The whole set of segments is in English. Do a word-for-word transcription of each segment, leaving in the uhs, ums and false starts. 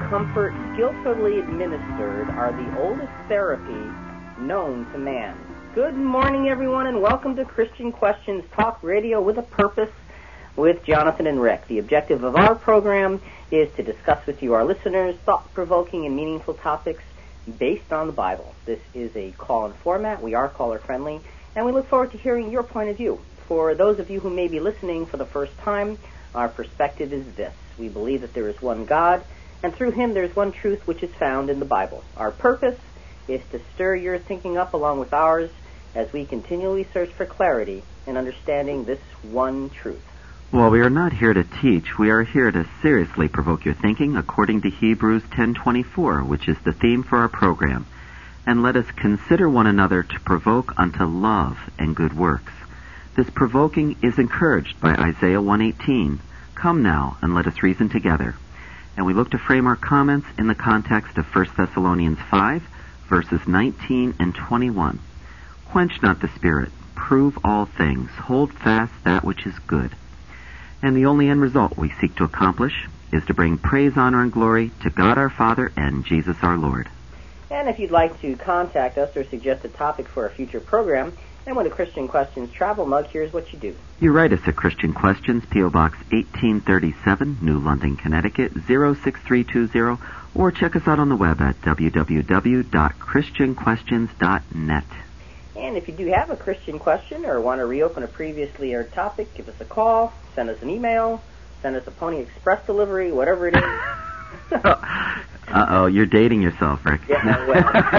comfort skillfully administered are the oldest therapy known to man. Good morning, everyone, and welcome to Christian Questions Talk Radio with a Purpose with Jonathan and Rick. The objective of our program is to discuss with you, our listeners, thought-provoking and meaningful topics based on the Bible. This is a call-in format. We are caller-friendly, and we look forward to hearing your point of view. For those of you who may be listening for the first time, our perspective is this. We believe that there is one God, and through him there's one truth which is found in the Bible. Our purpose is to stir your thinking up along with ours as we continually search for clarity in understanding this one truth. Well, we are not here to teach. We are here to seriously provoke your thinking according to Hebrews ten twenty-four, which is the theme for our program. And let us consider one another to provoke unto love and good works. This provoking is encouraged by Isaiah one eighteen. Come now, and let us reason together. And we look to frame our comments in the context of First Thessalonians five, verses nineteen and twenty-one. Quench not the spirit, prove all things, hold fast that which is good. And the only end result we seek to accomplish is to bring praise, honor, and glory to God our Father and Jesus our Lord. And if you'd like to contact us or suggest a topic for a future program, and with a Christian Questions travel mug, here's what you do. You write us at Christian Questions, P O Box eighteen thirty-seven, New London, Connecticut, zero six three two zero, or check us out on the web at w w w dot christian questions dot net. And if you do have a Christian question or want to reopen a previously aired topic, give us a call, send us an email, send us a Pony Express delivery, whatever it is. Uh-oh, you're dating yourself, Rick. Yeah,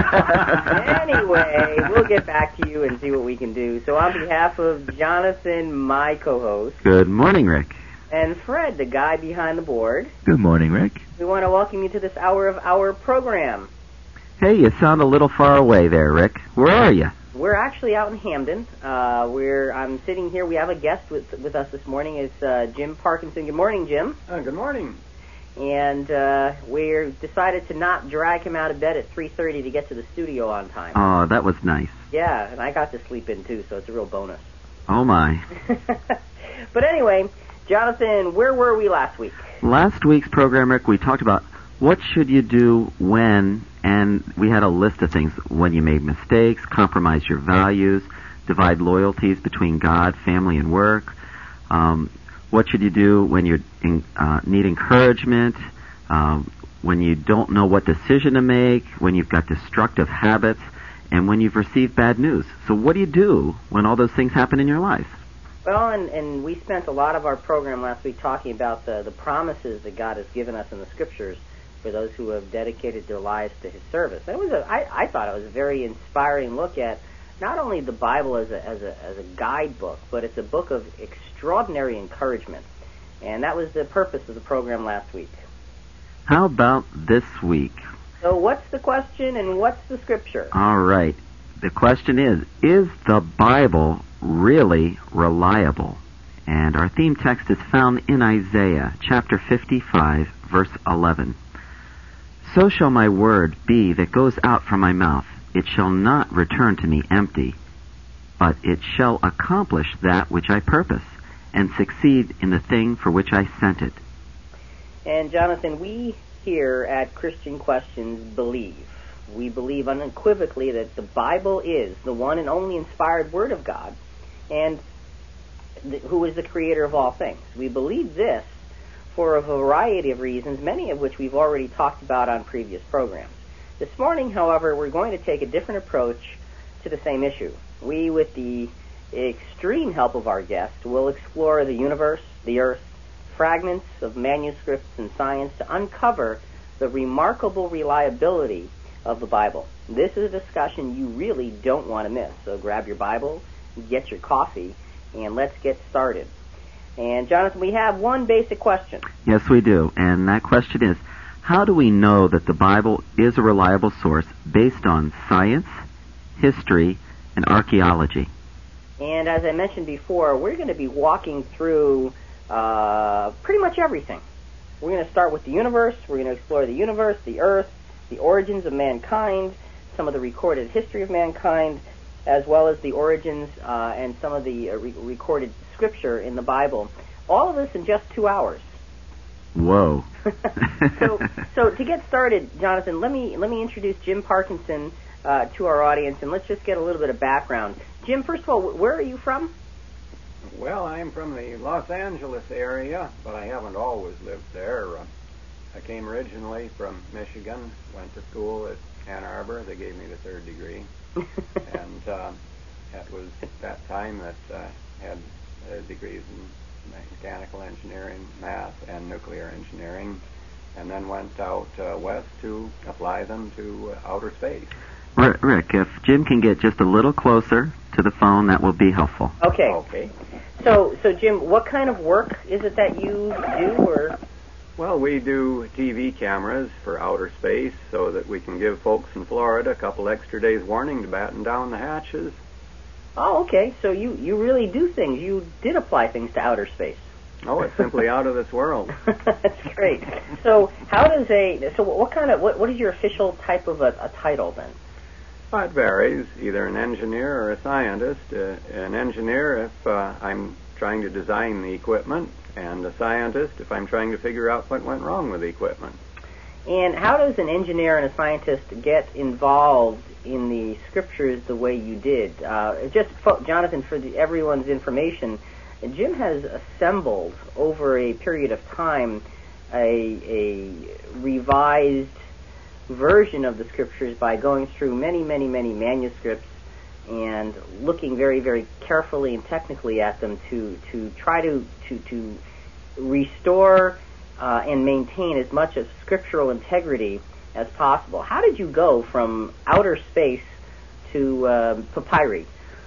well, anyway, we'll get back to you and see what we can do. So on behalf of Jonathan, my co-host. Good morning, Rick. And Fred, the guy behind the board. Good morning, Rick. We want to welcome you to this hour of our program. Hey, you sound a little far away there, Rick. Where are you? We're actually out in Hamden. Uh, we're I'm sitting here. We have a guest with with us this morning. It's uh, Jim Parkinson. Good morning, Jim. Uh, good morning. And uh, we decided to not drag him out of bed at three thirty to get to the studio on time. Oh, that was nice. Yeah, and I got to sleep in, too, so it's a real bonus. Oh, my. But anyway, Jonathan, where were we last week? Last week's program, Rick, we talked about what should you do when, and we had a list of things. When you made mistakes, compromise your values, divide loyalties between God, family, and work. Um... What should you do when you uh, need encouragement, um, when you don't know what decision to make, when you've got destructive habits, and when you've received bad news? So what do you do when all those things happen in your life? Well, and, and we spent a lot of our program last week talking about the, the promises that God has given us in the Scriptures for those who have dedicated their lives to His service. And it was a, I, I thought it was a very inspiring look at not only the Bible as a, as a, as a guidebook, but it's a book of extraordinary encouragement. And that was the purpose of the program last week. How about this week? So what's the question and what's the scripture? All right. The question is, is the Bible really reliable? And our theme text is found in Isaiah chapter fifty-five, verse eleven. So shall my word be that goes out from my mouth. It shall not return to me empty, but it shall accomplish that which I purpose, and succeed in the thing for which I sent it. And Jonathan, we here at Christian Questions believe, we believe unequivocally that the Bible is the one and only inspired Word of God, and th- who is the creator of all things. We believe this for a variety of reasons, many of which we've already talked about on previous programs. This morning, however, we're going to take a different approach to the same issue. We, with the extreme help of our guest, will explore the universe, the earth, fragments of manuscripts and science to uncover the remarkable reliability of the Bible. This is a discussion you really don't want to miss. So grab your Bible, get your coffee, and let's get started. And Jonathan, we have one basic question. Yes, we do. And that question is, how do we know that the Bible is a reliable source based on science, history, and archaeology? And as I mentioned before, we're going to be walking through uh, pretty much everything. We're going to start with the universe. We're going to explore the universe, the earth, the origins of mankind, some of the recorded history of mankind, as well as the origins uh, and some of the uh, re- recorded scripture in the Bible. All of this in just two hours. Whoa. so, so to get started, Jonathan, let me let me introduce Jim Parkinson uh, to our audience, and let's just get a little bit of background. Jim, first of all, where are you from? Well, I'm from the Los Angeles area, but I haven't always lived there. Uh, I came originally from Michigan, went to school at Ann Arbor. They gave me the third degree. and uh, that was that time that I uh, had uh, degrees in mechanical engineering, math, and nuclear engineering, and then went out uh, west to apply them to uh, outer space. Rick, if Jim can get just a little closer to the phone, that will be helpful. Okay. Okay. So, so Jim, what kind of work is it that you do, or? Well, we do T V cameras for outer space so that we can give folks in Florida a couple extra days warning to batten down the hatches. Oh, okay. So you, you really do things. You did apply things to outer space. Oh, it's simply out of this world. That's great. So how does a, so what kind of, what, what is your official type of a, a title then? Well, it varies, either an engineer or a scientist. Uh, an engineer if uh, I'm trying to design the equipment, and a scientist if I'm trying to figure out what went wrong with the equipment. And how does an engineer and a scientist get involved in the scriptures the way you did? Uh, just, for, Jonathan, for the, everyone's information, Jim has assembled over a period of time a, a revised version of the scriptures by going through many, many, many manuscripts and looking very, very carefully and technically at them to, to try to, to, to restore uh, and maintain as much of scriptural integrity as possible. How did you go from outer space to uh, papyri?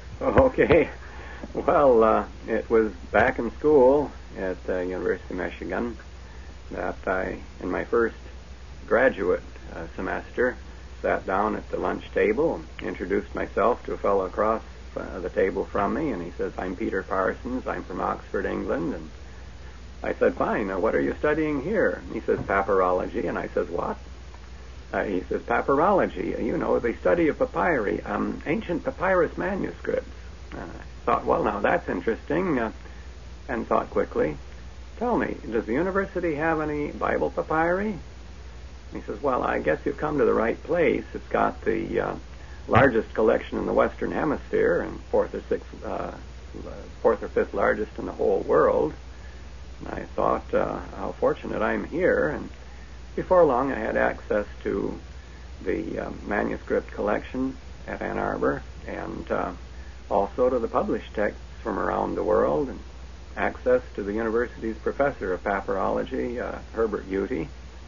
Okay. Well, uh, it was back in school at the University of Michigan that I, in my first graduate uh, semester, sat down at the lunch table and introduced myself to a fellow across uh, the table from me, and he says, "I'm Peter Parsons. I'm from Oxford, England." And I said, "Fine. Uh, what are you studying here?" And he says, "Papyrology." And I says, "What?" Uh, he says, "Papyrology. You know, the study of papyri, um, ancient papyrus manuscripts." Uh, I thought, well, now that's interesting, uh, and thought quickly, "Tell me, does the university have any Bible papyri?" He says, "Well, I guess you've come to the right place. It's got the uh, largest collection in the Western Hemisphere, and fourth or sixth, uh, fourth or fifth largest in the whole world." And I thought, uh, how fortunate I'm here. And before long, I had access to the uh, manuscript collection at Ann Arbor, and uh, also to the published texts from around the world, and access to the university's professor of papyrology, uh, Herbert Uty.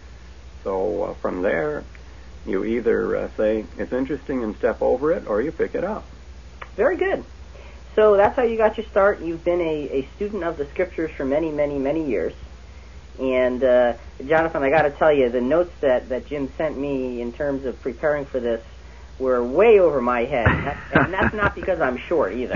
So uh, from there, you either uh, say it's interesting and step over it, or you pick it up. Very good. So that's how you got your start. You've been a, a student of the scriptures for many, many, many years. And uh, Jonathan, I got to tell you, the notes that, that Jim sent me in terms of preparing for this were way over my head. And that's, and that's not because I'm short either.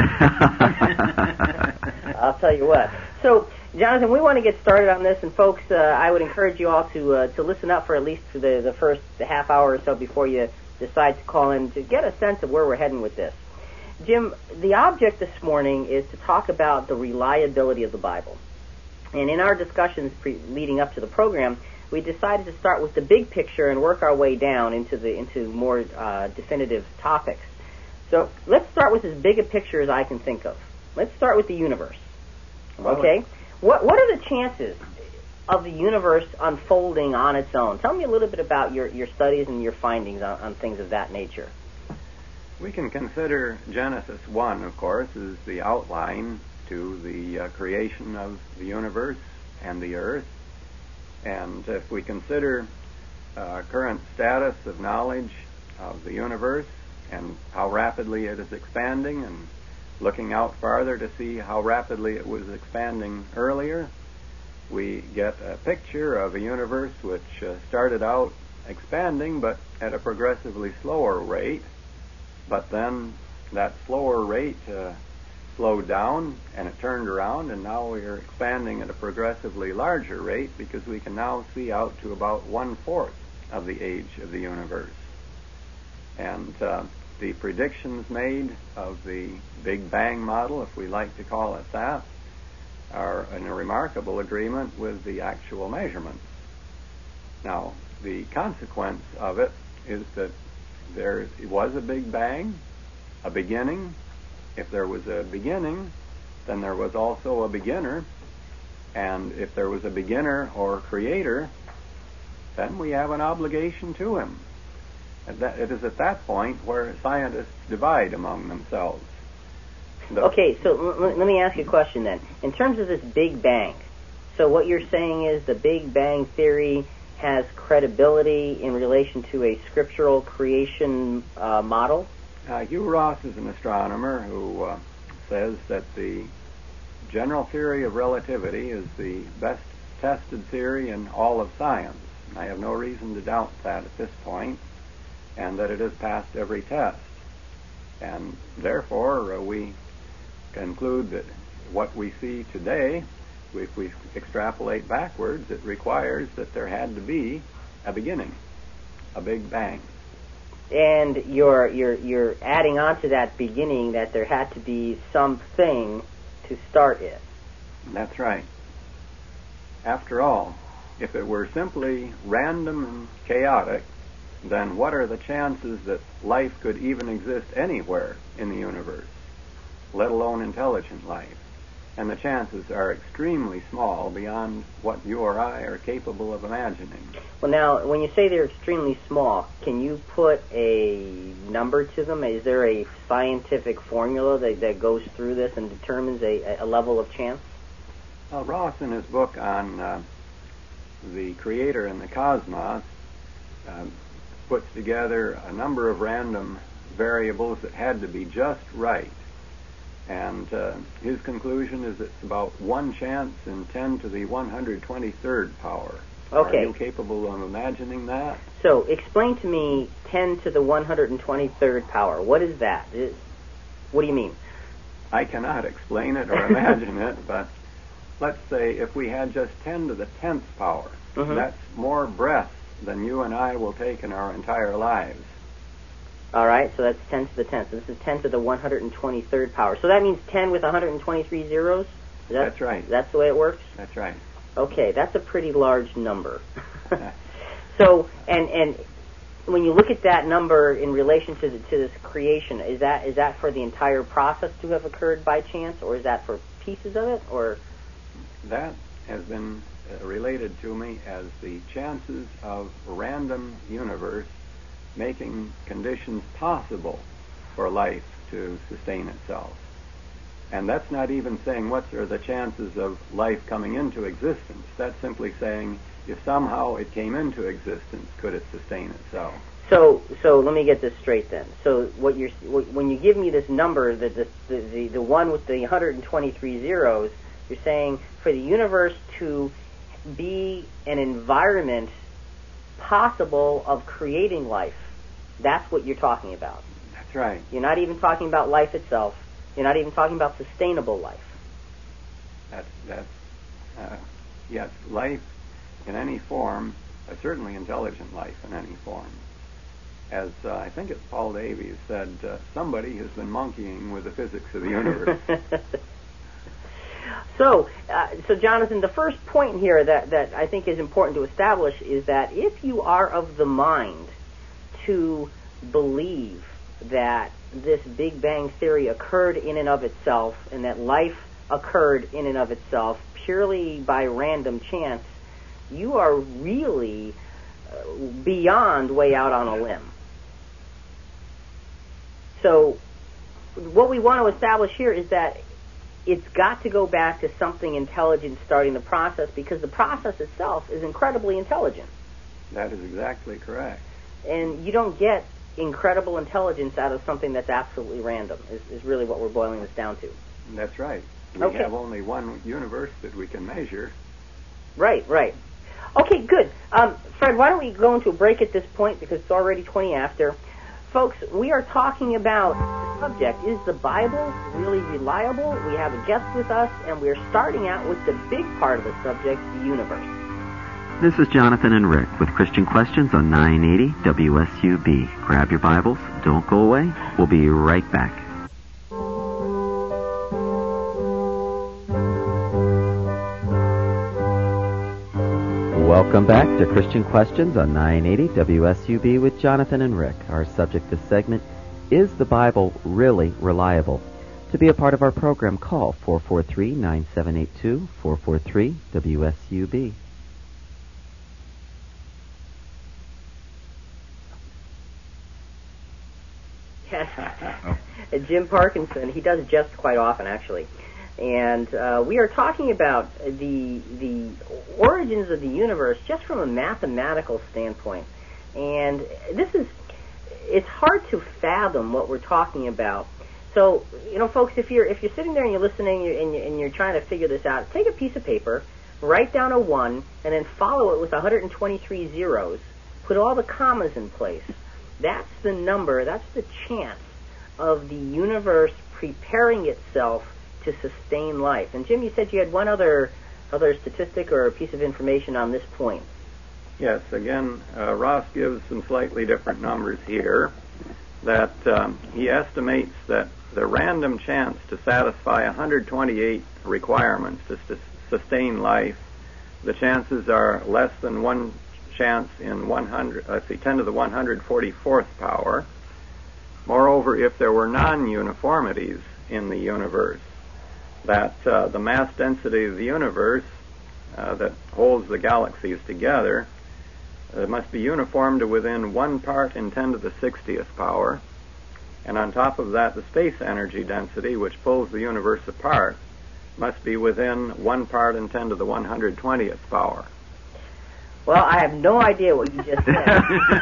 I'll tell you what. So, Jonathan, we want to get started on this, and folks, uh, I would encourage you all to uh, to listen up for at least for the, the first half hour or so before you decide to call in to get a sense of where we're heading with this. Jim, the object this morning is to talk about the reliability of the Bible. And in our discussions pre- leading up to the program, we decided to start with the big picture and work our way down into the into more uh, definitive topics. So let's start with as big a picture as I can think of. Let's start with the universe. Okay? What what are the chances of the universe unfolding on its own? Tell me a little bit about your, your studies and your findings on, on things of that nature. We can consider Genesis one, of course, as the outline to the uh, creation of the universe and the earth. And if we consider uh, current status of knowledge of the universe and how rapidly it is expanding, and looking out farther to see how rapidly it was expanding earlier, we get a picture of a universe which uh, started out expanding but at a progressively slower rate, but then that slower rate uh, slowed down and it turned around, and now we are expanding at a progressively larger rate because we can now see out to about one-fourth of the age of the universe. And uh, the predictions made of the Big Bang model, if we like to call it that, are in a remarkable agreement with the actual measurements. Now, the consequence of it is that there was a Big Bang, a beginning. If there was a beginning, then there was also a beginner. And if there was a beginner or creator, then we have an obligation to him. And that, it is at that point where scientists divide among themselves. The, okay, so l- let me ask you a question then. In terms of this Big Bang, so what you're saying is the Big Bang theory has credibility in relation to a scriptural creation uh, model? Uh, Hugh Ross is an astronomer who uh, says that the general theory of relativity is the best tested theory in all of science. I have no reason to doubt that at this point, and that it has passed every test. And therefore, uh, we conclude that what we see today, if we extrapolate backwards, it requires that there had to be a beginning, a Big Bang. And you're you're you're adding on to that beginning that there had to be something to start it. That's right. After all, if it were simply random and chaotic, then what are the chances that life could even exist anywhere in the universe, let alone intelligent life? And the chances are extremely small beyond what you or I are capable of imagining. Well, now, when you say they're extremely small, can you put a number to them? Is there a scientific formula that, that goes through this and determines a, a level of chance? Well, Ross, in his book on uh, the Creator and the cosmos, uh, puts together a number of random variables that had to be just right. And uh, his conclusion is it's about one chance in ten to the one hundred twenty-third power. Okay. Are you capable of imagining that? So, explain to me ten to the one hundred twenty-third power. What is that? Is, what do you mean? I cannot explain it or imagine it, but let's say if we had just ten to the tenth power, mm-hmm. that's more breaths than you and I will take in our entire lives. All right, so that's ten to the tenth. So this is ten to the one hundred twenty-third power. So that means ten with one hundred twenty-three zeros? Is that, that's right. That's the way it works? That's right. Okay, that's a pretty large number. So, and and when you look at that number in relation to the, to this creation, is that is that for the entire process to have occurred by chance, or is that for pieces of it, or? That has been uh, related to me as the chances of a random universe making conditions possible for life to sustain itself. And that's not even saying what are the chances of life coming into existence. That's simply saying if somehow it came into existence, could it sustain itself? So, so let me get this straight then. So, what you're when you give me this number, the the the, the, the one with the one hundred twenty-three zeros, you're saying for the universe to be an environment possible of creating life. That's what you're talking about. That's right. You're not even talking about life itself. You're not even talking about sustainable life. That's, that's uh, yes, life in any form, uh, certainly intelligent life in any form. As uh, I think it's Paul Davies said, uh, somebody has been monkeying with the physics of the universe. So, uh, so Jonathan, the first point here that, that I think is important to establish is that if you are of the mind to believe that this Big Bang theory occurred in and of itself and that life occurred in and of itself purely by random chance, you are really uh, beyond way out on a limb. So what we want to establish here is that it's got to go back to something intelligent starting the process, because the process itself is incredibly intelligent. That is exactly correct. And you don't get incredible intelligence out of something that's absolutely random, is, is really what we're boiling this down to. That's right. We okay. have only one universe that we can measure. Right, right. Okay, good. Um, Fred, why don't we go into a break at this point, because it's already twenty after. Folks, we are talking about the subject, is the Bible really reliable? We have a guest with us, and we're starting out with the big part of the subject, the universe. This is Jonathan and Rick with Christian Questions on nine eighty W S U B. Grab your Bibles. Don't go away. We'll be right back. Welcome back to Christian Questions on nine eighty W S U B with Jonathan and Rick. Our subject this segment, is the Bible really reliable? To be a part of our program, call four four three, nine seven eight two, four four three W S U B. Yes. Jim Parkinson, he does jest quite often, actually. And uh, we are talking about the the origins of the universe just from a mathematical standpoint. And this is, it's hard to fathom what we're talking about. So, you know, folks, if you're if you're sitting there and you're listening and you're, and you're, and you're trying to figure this out, take a piece of paper, write down a one, and then follow it with one hundred twenty-three zeros. Put all the commas in place. That's the number, that's the chance of the universe preparing itself to sustain life. And Jim, you said you had one other other statistic or a piece of information on this point. Yes, again, uh, Ross gives some slightly different numbers here. That um, he estimates that the random chance to satisfy one hundred twenty-eight requirements to sus- sustain life, the chances are less than one chance in one hundred, let's see, ten to the one hundred forty-fourth power. Moreover, if there were non-uniformities in the universe, that uh, the mass density of the universe uh, that holds the galaxies together uh, must be uniform to within one part in ten to the sixtieth power. And on top of that, the space energy density, which pulls the universe apart, must be within one part in ten to the one hundred twentieth power. Well, I have no idea what you just said.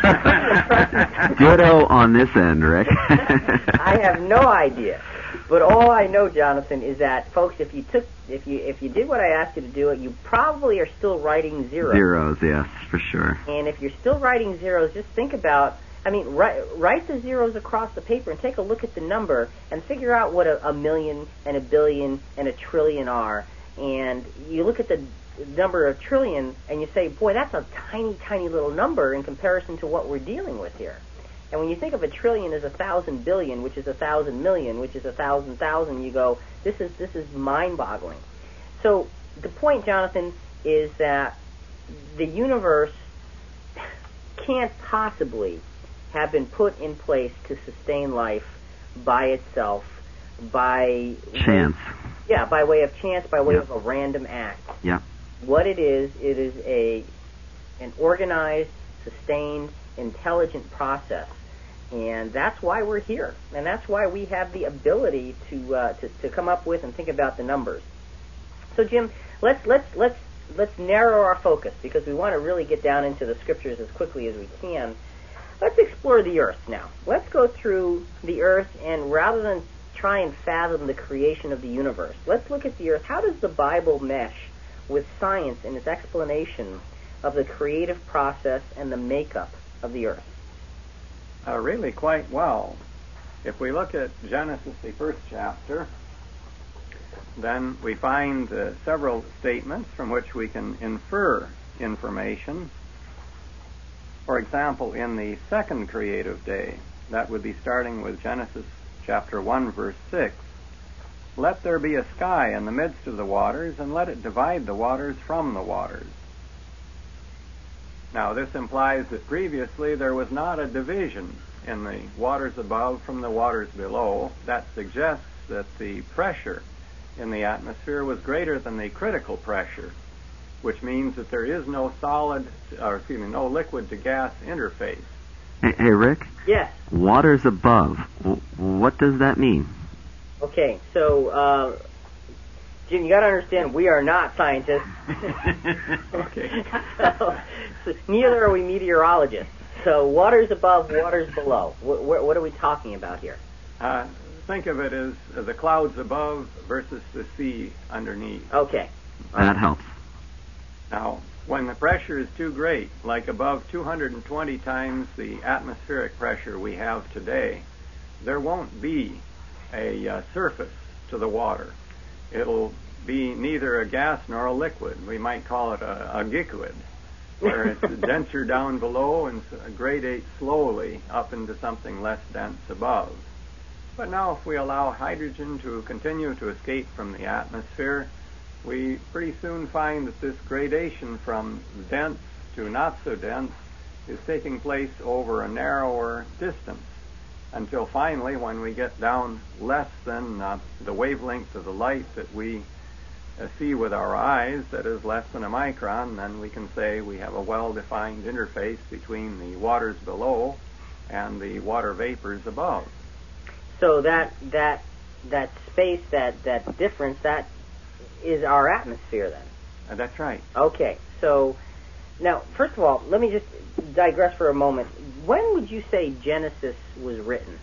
Ditto on this end, Rick. I have no idea. But all I know, Jonathan, is that, folks, if you took, if you if you did what I asked you to do, you probably are still writing zeros. Zeros, yes, for sure. And if you're still writing zeros, just think about, I mean, write, write the zeros across the paper and take a look at the number and figure out what a, a million and a billion and a trillion are. And you look at the number of trillion and you say, boy, that's a tiny, tiny little number in comparison to what we're dealing with here. And when you think of a trillion as a thousand billion, which is a thousand million, which is a thousand thousand, you go, this is this is mind-boggling. So the point, Jonathan, is that the universe can't possibly have been put in place to sustain life by itself, by chance. Way, yeah, by way of chance, by way yep. of a random act. Yeah. What it is, it is a an organized, sustained, intelligent process. And that's why we're here. And that's why we have the ability to, uh, to to come up with and think about the numbers. So, Jim, let's let's let's let's narrow our focus because we want to really get down into the scriptures as quickly as we can. Let's explore the earth now. Let's go through the earth, and rather than try and fathom the creation of the universe, let's look at the earth. How does the Bible mesh with science in its explanation of the creative process and the makeup of the earth? Uh, really quite well. If we look at Genesis, the first chapter, then we find uh, several statements from which we can infer information. For example, in the second creative day, that would be starting with Genesis chapter one, verse six, let there be a sky in the midst of the waters, and let it divide the waters from the waters. Now, this implies that previously there was not a division in the waters above from the waters below. That suggests that the pressure in the atmosphere was greater than the critical pressure, which means that there is no solid, or excuse me, no liquid to gas interface. Hey, hey Rick? Yes. Waters above. W- what does that mean? Okay, so, uh, Jim, you got to understand, we are not scientists. Okay. so, so neither are we meteorologists. So waters above, waters below. What, what, what are we talking about here? Uh, think of it as uh, the clouds above versus the sea underneath. Okay. That helps. Now, when the pressure is too great, like above two hundred twenty times the atmospheric pressure we have today, there won't be a uh, surface to the water. It'll be neither a gas nor a liquid. We might call it a, a giquid, where it's denser down below and gradates slowly up into something less dense above. But now if we allow hydrogen to continue to escape from the atmosphere, we pretty soon find that this gradation from dense to not so dense is taking place over a narrower distance, until finally, when we get down less than uh, the wavelength of the light that we uh, see with our eyes, that is less than a micron, then we can say we have a well-defined interface between the waters below and the water vapors above. So that that that space, that that difference, that is our atmosphere then. Uh, that's right. Okay. So now, first of all, let me just digress for a moment. When would you say Genesis was written?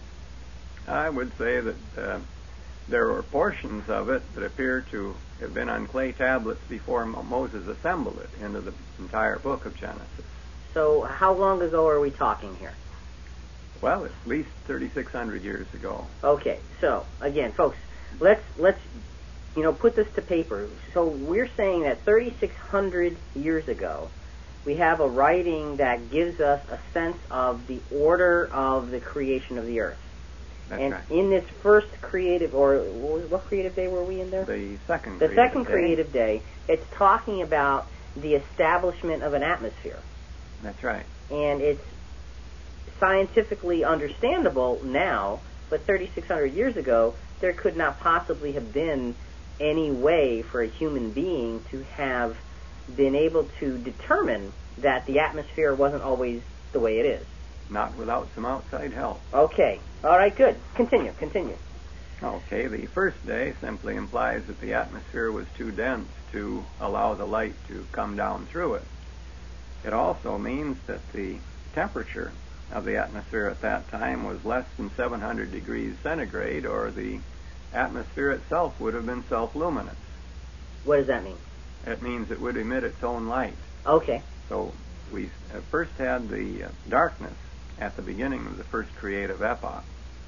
I would say that uh, there were portions of it that appear to have been on clay tablets before Mo- Moses assembled it into the entire book of Genesis. So how long ago are we talking here? Well, at least thirty-six hundred years ago. Okay. So again, folks, let's let's you know put this to paper. So we're saying that thirty-six hundred years ago, we have a writing that gives us a sense of the order of the creation of the earth. That's and right. in this first creative, or what creative day were we in there? The second The creative second day. creative day, it's talking about the establishment of an atmosphere. That's right. And it's scientifically understandable now, but thirty-six hundred years ago, there could not possibly have been any way for a human being to have been able to determine that the atmosphere wasn't always the way it is. Not without some outside help. Okay. All right, good. Continue, continue. Okay, the first day simply implies that the atmosphere was too dense to allow the light to come down through it. It also means that the temperature of the atmosphere at that time was less than seven hundred degrees centigrade, or the atmosphere itself would have been self-luminous. What does that mean? It means it would emit its own light. Okay. So we uh, first had the uh, darkness at the beginning of the first creative epoch.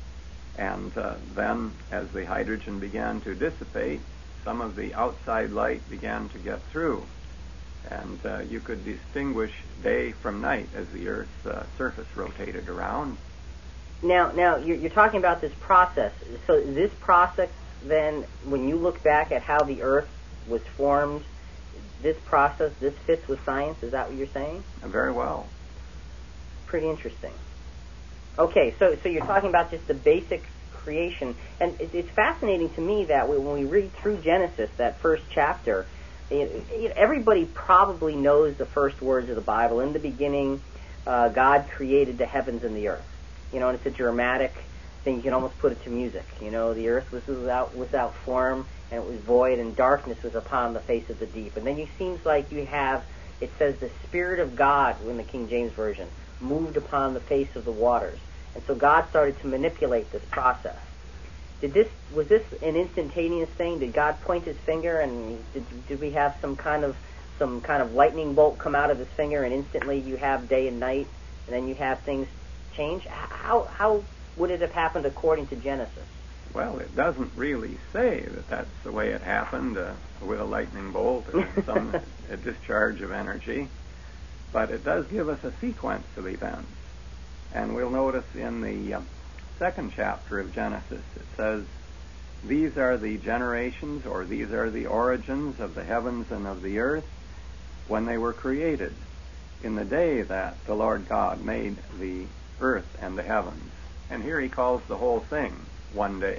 And uh, then, as the hydrogen began to dissipate, some of the outside light began to get through. And uh, you could distinguish day from night as the Earth's uh, surface rotated around. Now, now you're, you're talking about this process. So this process, then, when you look back at how the Earth was formed, this process, this fits with science? Is that what you're saying? Uh, very well. Pretty interesting. Okay, so so you're talking about just the basic creation, and it, it's fascinating to me that we, when we read through Genesis, that first chapter, it, it, everybody probably knows the first words of the Bible. In the beginning, uh, God created the heavens and the earth. You know, and it's a dramatic thing. You can almost put it to music. You know, the earth was without without form, and it was void, and darkness was upon the face of the deep. And then it seems like you have, it says, the Spirit of God in the King James Version moved upon the face of the waters. And so God started to manipulate this process. Did this was this an instantaneous thing? Did God point his finger, and did, did we have some kind of some kind of lightning bolt come out of his finger, and instantly you have day and night, and then you have things change? How how would it have happened according to Genesis? Well, it doesn't really say that that's the way it happened uh, with a lightning bolt or some a discharge of energy, but it does give us a sequence of events. And we'll notice in the uh, second chapter of Genesis, it says, "These are the generations, or these are the origins of the heavens and of the earth when they were created, in the day that the Lord God made the earth and the heavens." And here he calls the whole thing one day.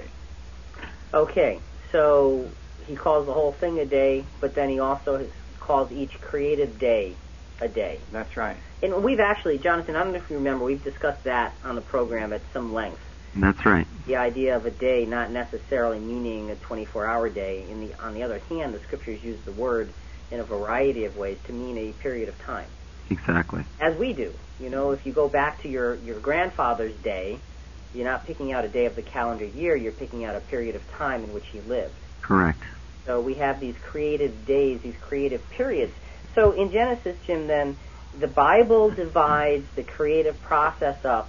Okay, so he calls the whole thing a day, but then he also has, calls each creative day a day. That's right. And we've actually, Jonathan, I don't know if you remember, we've discussed that on the program at some length. That's right. The idea of a day not necessarily meaning a twenty-four hour day. In the, on the other hand, the Scriptures use the word in a variety of ways to mean a period of time. Exactly. As we do. You know, if you go back to your, your grandfather's day, you're not picking out a day of the calendar year, you're picking out a period of time in which he lived. Correct. So we have these creative days, these creative periods. So in Genesis, Jim, then, the Bible divides the creative process up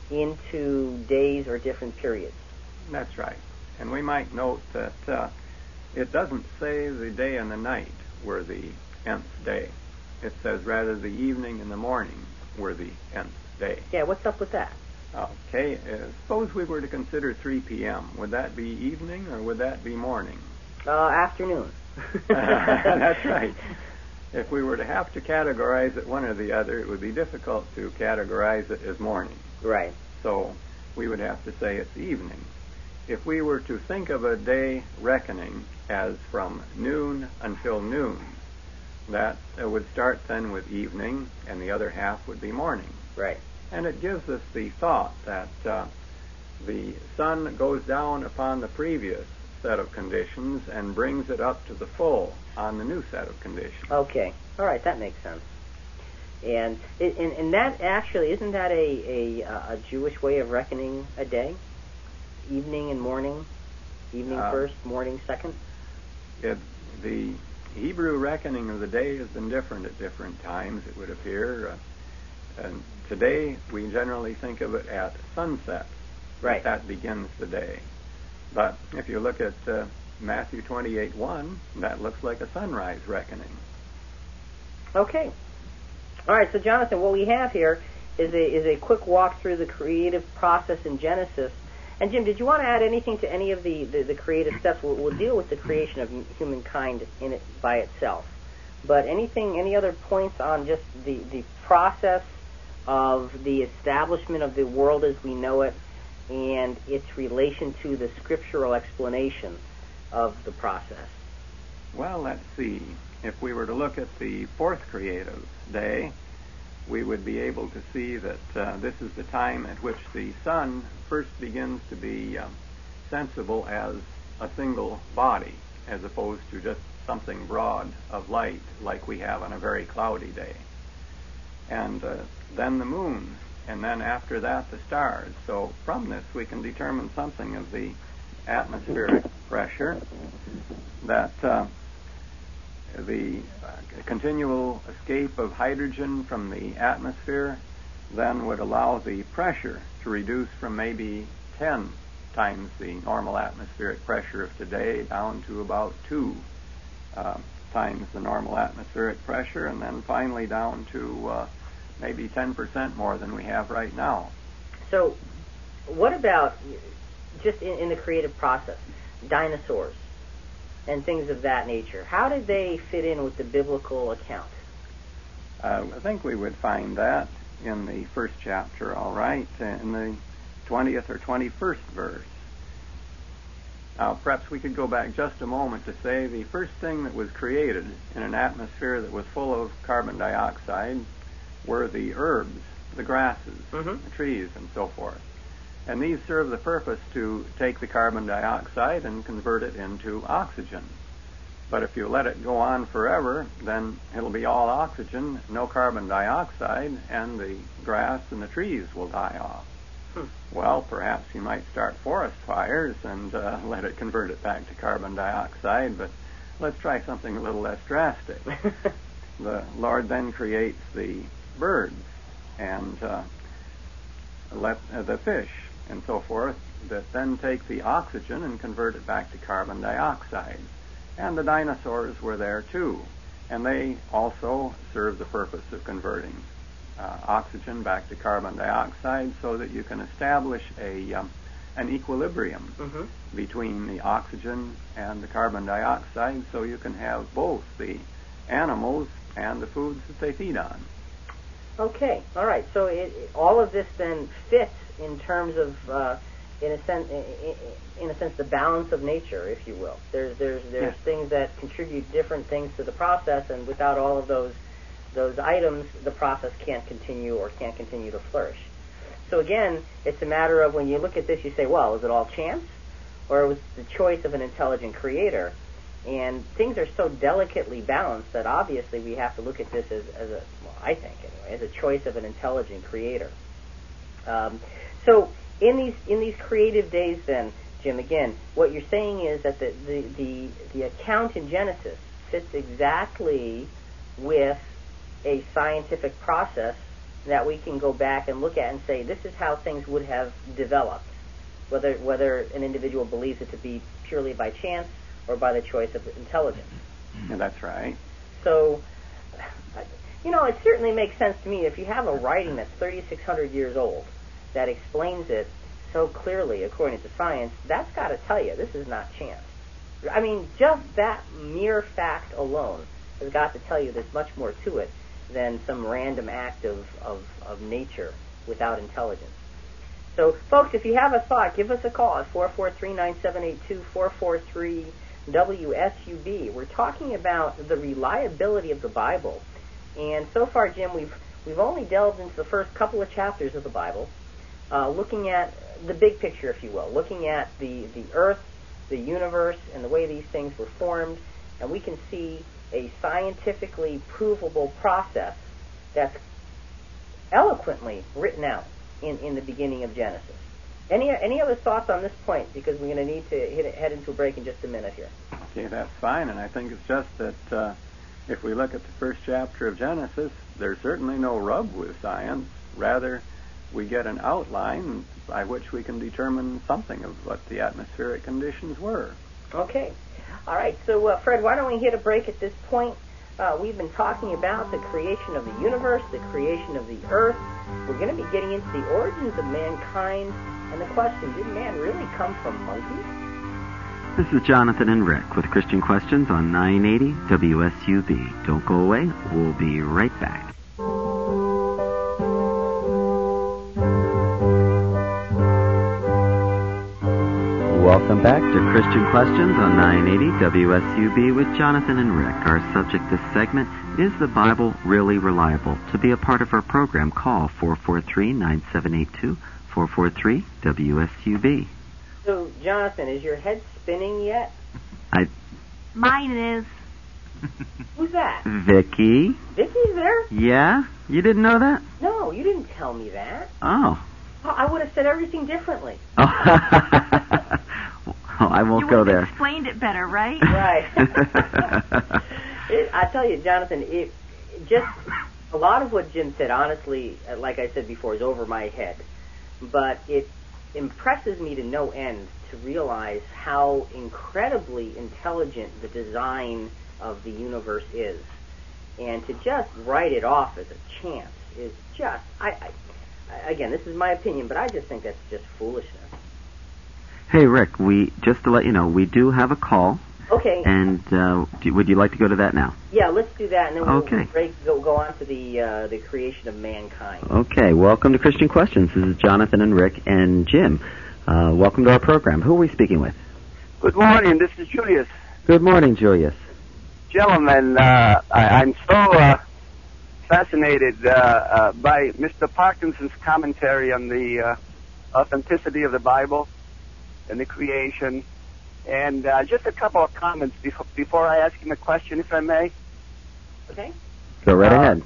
into days or different periods. That's right. And we might note that uh, it doesn't say the day and the night were the nth day. It says rather the evening and the morning were the nth day. Yeah, what's up with that? Okay, uh, suppose we were to consider three p.m. Would that be evening or would that be morning? Uh, afternoon. That's right. If we were to have to categorize it one or the other, it would be difficult to categorize it as morning. Right. So we would have to say it's evening. If we were to think of a day reckoning as from noon until noon, that uh, would start then with evening, and the other half would be morning. Right. And it gives us the thought that uh, the sun goes down upon the previous set of conditions and brings it up to the full on the new set of conditions. Okay. All right, that makes sense. And and, and that actually, isn't that a, a, a Jewish way of reckoning a day? Evening and morning? Evening Uh, first, morning second? It, the Hebrew reckoning of the day has been different at different times, it would appear. Uh, and today, we generally think of it at sunset. Right. That begins the day. But if you look at uh, Matthew twenty-eight one, that looks like a sunrise reckoning. Okay. All right, so Jonathan, what we have here is a is a quick walk through the creative process in Genesis. And Jim, did you want to add anything to any of the, the, the creative steps? We'll, we'll deal with the creation of humankind in it by itself. But anything, any other points on just the, the process of the establishment of the world as we know it and its relation to the scriptural explanation of the process? Well, let's see. If we were to look at the fourth creative day, we would be able to see that uh, this is the time at which the sun first begins to be um, sensible as a single body, as opposed to just something broad of light like we have on a very cloudy day. And uh, then the moon, and then after that the stars. So from this we can determine something of the atmospheric pressure, that uh, the uh, continual escape of hydrogen from the atmosphere then would allow the pressure to reduce from maybe ten times the normal atmospheric pressure of today down to about two uh, times the normal atmospheric pressure, and then finally down to uh, maybe ten percent more than we have right now. So what about, just in, in the creative process, dinosaurs and things of that nature? How did they fit in with the biblical account? Uh, I think we would find that in the first chapter, all right, in the twentieth or twenty-first verse. Now, perhaps we could go back just a moment to say the first thing that was created in an atmosphere that was full of carbon dioxide were the herbs, the grasses, mm-hmm. the trees, and so forth. And these serve the purpose to take the carbon dioxide and convert it into oxygen. But if you let it go on forever, then it'll be all oxygen, no carbon dioxide, and the grass and the trees will die off. Hmm. Well, perhaps you might start forest fires and uh, let it convert it back to carbon dioxide, but let's try something a little less drastic. The Lord then creates the birds and uh, let uh, the fish and so forth that then take the oxygen and convert it back to carbon dioxide. And the dinosaurs were there too, and they also serve the purpose of converting uh, oxygen back to carbon dioxide so that you can establish a um, an equilibrium mm-hmm. between the oxygen and the carbon dioxide, so you can have both the animals and the foods that they feed on. Okay, all right. So it, it, all of this then fits in terms of, uh, in a sense, in, in a sense, the balance of nature, if you will. There's there's there's yes. things that contribute different things to the process, and without all of those those items, the process can't continue or can't continue to flourish. So again, it's a matter of when you look at this, you say, well, is it all chance, or was it the choice of an intelligent creator? And things are so delicately balanced that obviously we have to look at this as, as a, well, I think anyway, as a choice of an intelligent creator. Um, so in these in these creative days, then, Jim, again, what you're saying is that the the the, the account in Genesis fits exactly with a scientific process that we can go back and look at and say this is how things would have developed, whether whether an individual believes it to be purely by chance or by the choice of intelligence. Yeah, that's right. So, you know, it certainly makes sense to me if you have a writing that's thirty-six hundred years old that explains it so clearly according to science, that's got to tell you this is not chance. I mean, just that mere fact alone has got to tell you there's much more to it than some random act of, of, of nature without intelligence. So, folks, if you have a thought, give us a call at four four three, nine seven eight two, four four three, W S U B. We're talking about the reliability of the Bible. And so far, Jim, we've we've only delved into the first couple of chapters of the Bible, uh, looking at the big picture, if you will, looking at the, the earth, the universe, and the way these things were formed. And we can see a scientifically provable process that's eloquently written out in, in the beginning of Genesis. Any any other thoughts on this point? Because we're going to need to hit, head into a break in just a minute here. Okay, that's fine, and I think it's just that uh, if we look at the first chapter of Genesis, there's certainly no rub with science. Rather, we get an outline by which we can determine something of what the atmospheric conditions were. Okay. All right, so uh, Fred, why don't we hit a break at this point? Uh, we've been talking about the creation of the universe, the creation of the earth. We're going to be getting into the origins of mankind and the question, did man really come from monkeys? This is Jonathan and Rick with Christian Questions on nine eighty W S U B. Don't go away. We'll be right back. Welcome back to Christian Questions on nine eighty W S U B with Jonathan and Rick. Our subject this segment, is the Bible really reliable? To be a part of our program, call four four three, nine seven eight two, four four three, W S U B. So, Jonathan, is your head spinning yet? I... Mine is. Who's that? Vicky. Vicky's there? Yeah? You didn't know that? No, you didn't tell me that. Oh. Well, I would have said everything differently. Oh, I won't you go would have there. explained it better, right? Right. it, I tell you, Jonathan, it, it just a lot of what Jim said, honestly, like I said before, is over my head. But it impresses me to no end to realize how incredibly intelligent the design of the universe is. And to just write it off as a chance is just, I, I again, this is my opinion, but I just think that's just foolishness. Hey, Rick, we just to let you know, we do have a call. Okay. And uh, do, would you like to go to that now? Yeah, let's do that, and then we'll, okay. we'll break, go, go on to the uh, the creation of mankind. Okay, welcome to Christian Questions. This is Jonathan and Rick and Jim. Uh, welcome to our program. Who are we speaking with? Good morning. This is Julius. Good morning, Julius. Gentlemen, uh, I, I'm so uh, fascinated uh, uh, by Mister Parkinson's commentary on the uh, authenticity of the Bible and the creation. And uh, just a couple of comments before, before I ask him a question, if I may. Okay. Go right uh, ahead.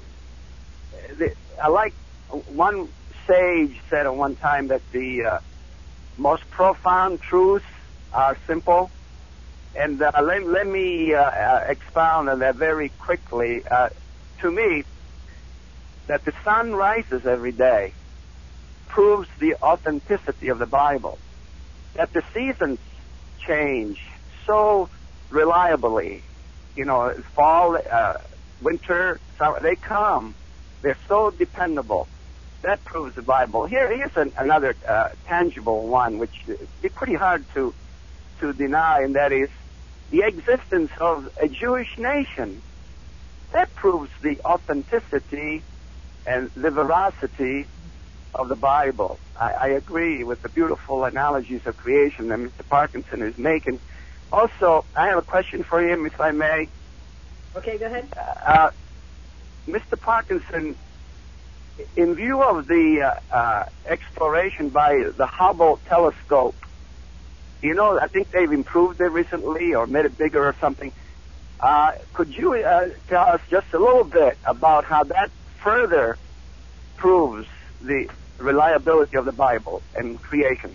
The, I like one sage said at one time that the uh, most profound truths are simple. And uh, let, let me uh, uh, expound on that very quickly. Uh, to me, that the sun rises every day proves the authenticity of the Bible. That the seasons change so reliably, you know, fall, uh, winter, summer, they come. They're so dependable. That proves the Bible. Here, here's an, another uh, tangible one, which is pretty hard to to deny, and that is the existence of a Jewish nation. That proves the authenticity and the veracity of the Bible. I, I agree with the beautiful analogies of creation that Mister Parkinson is making. Also, I have a question for him, if I may. Okay, go ahead. Uh, Mister Parkinson, in view of the uh, uh, exploration by the Hubble telescope, you know, I think they've improved it recently or made it bigger or something. Uh, could you uh, tell us just a little bit about how that further proves the reliability of the Bible and creation?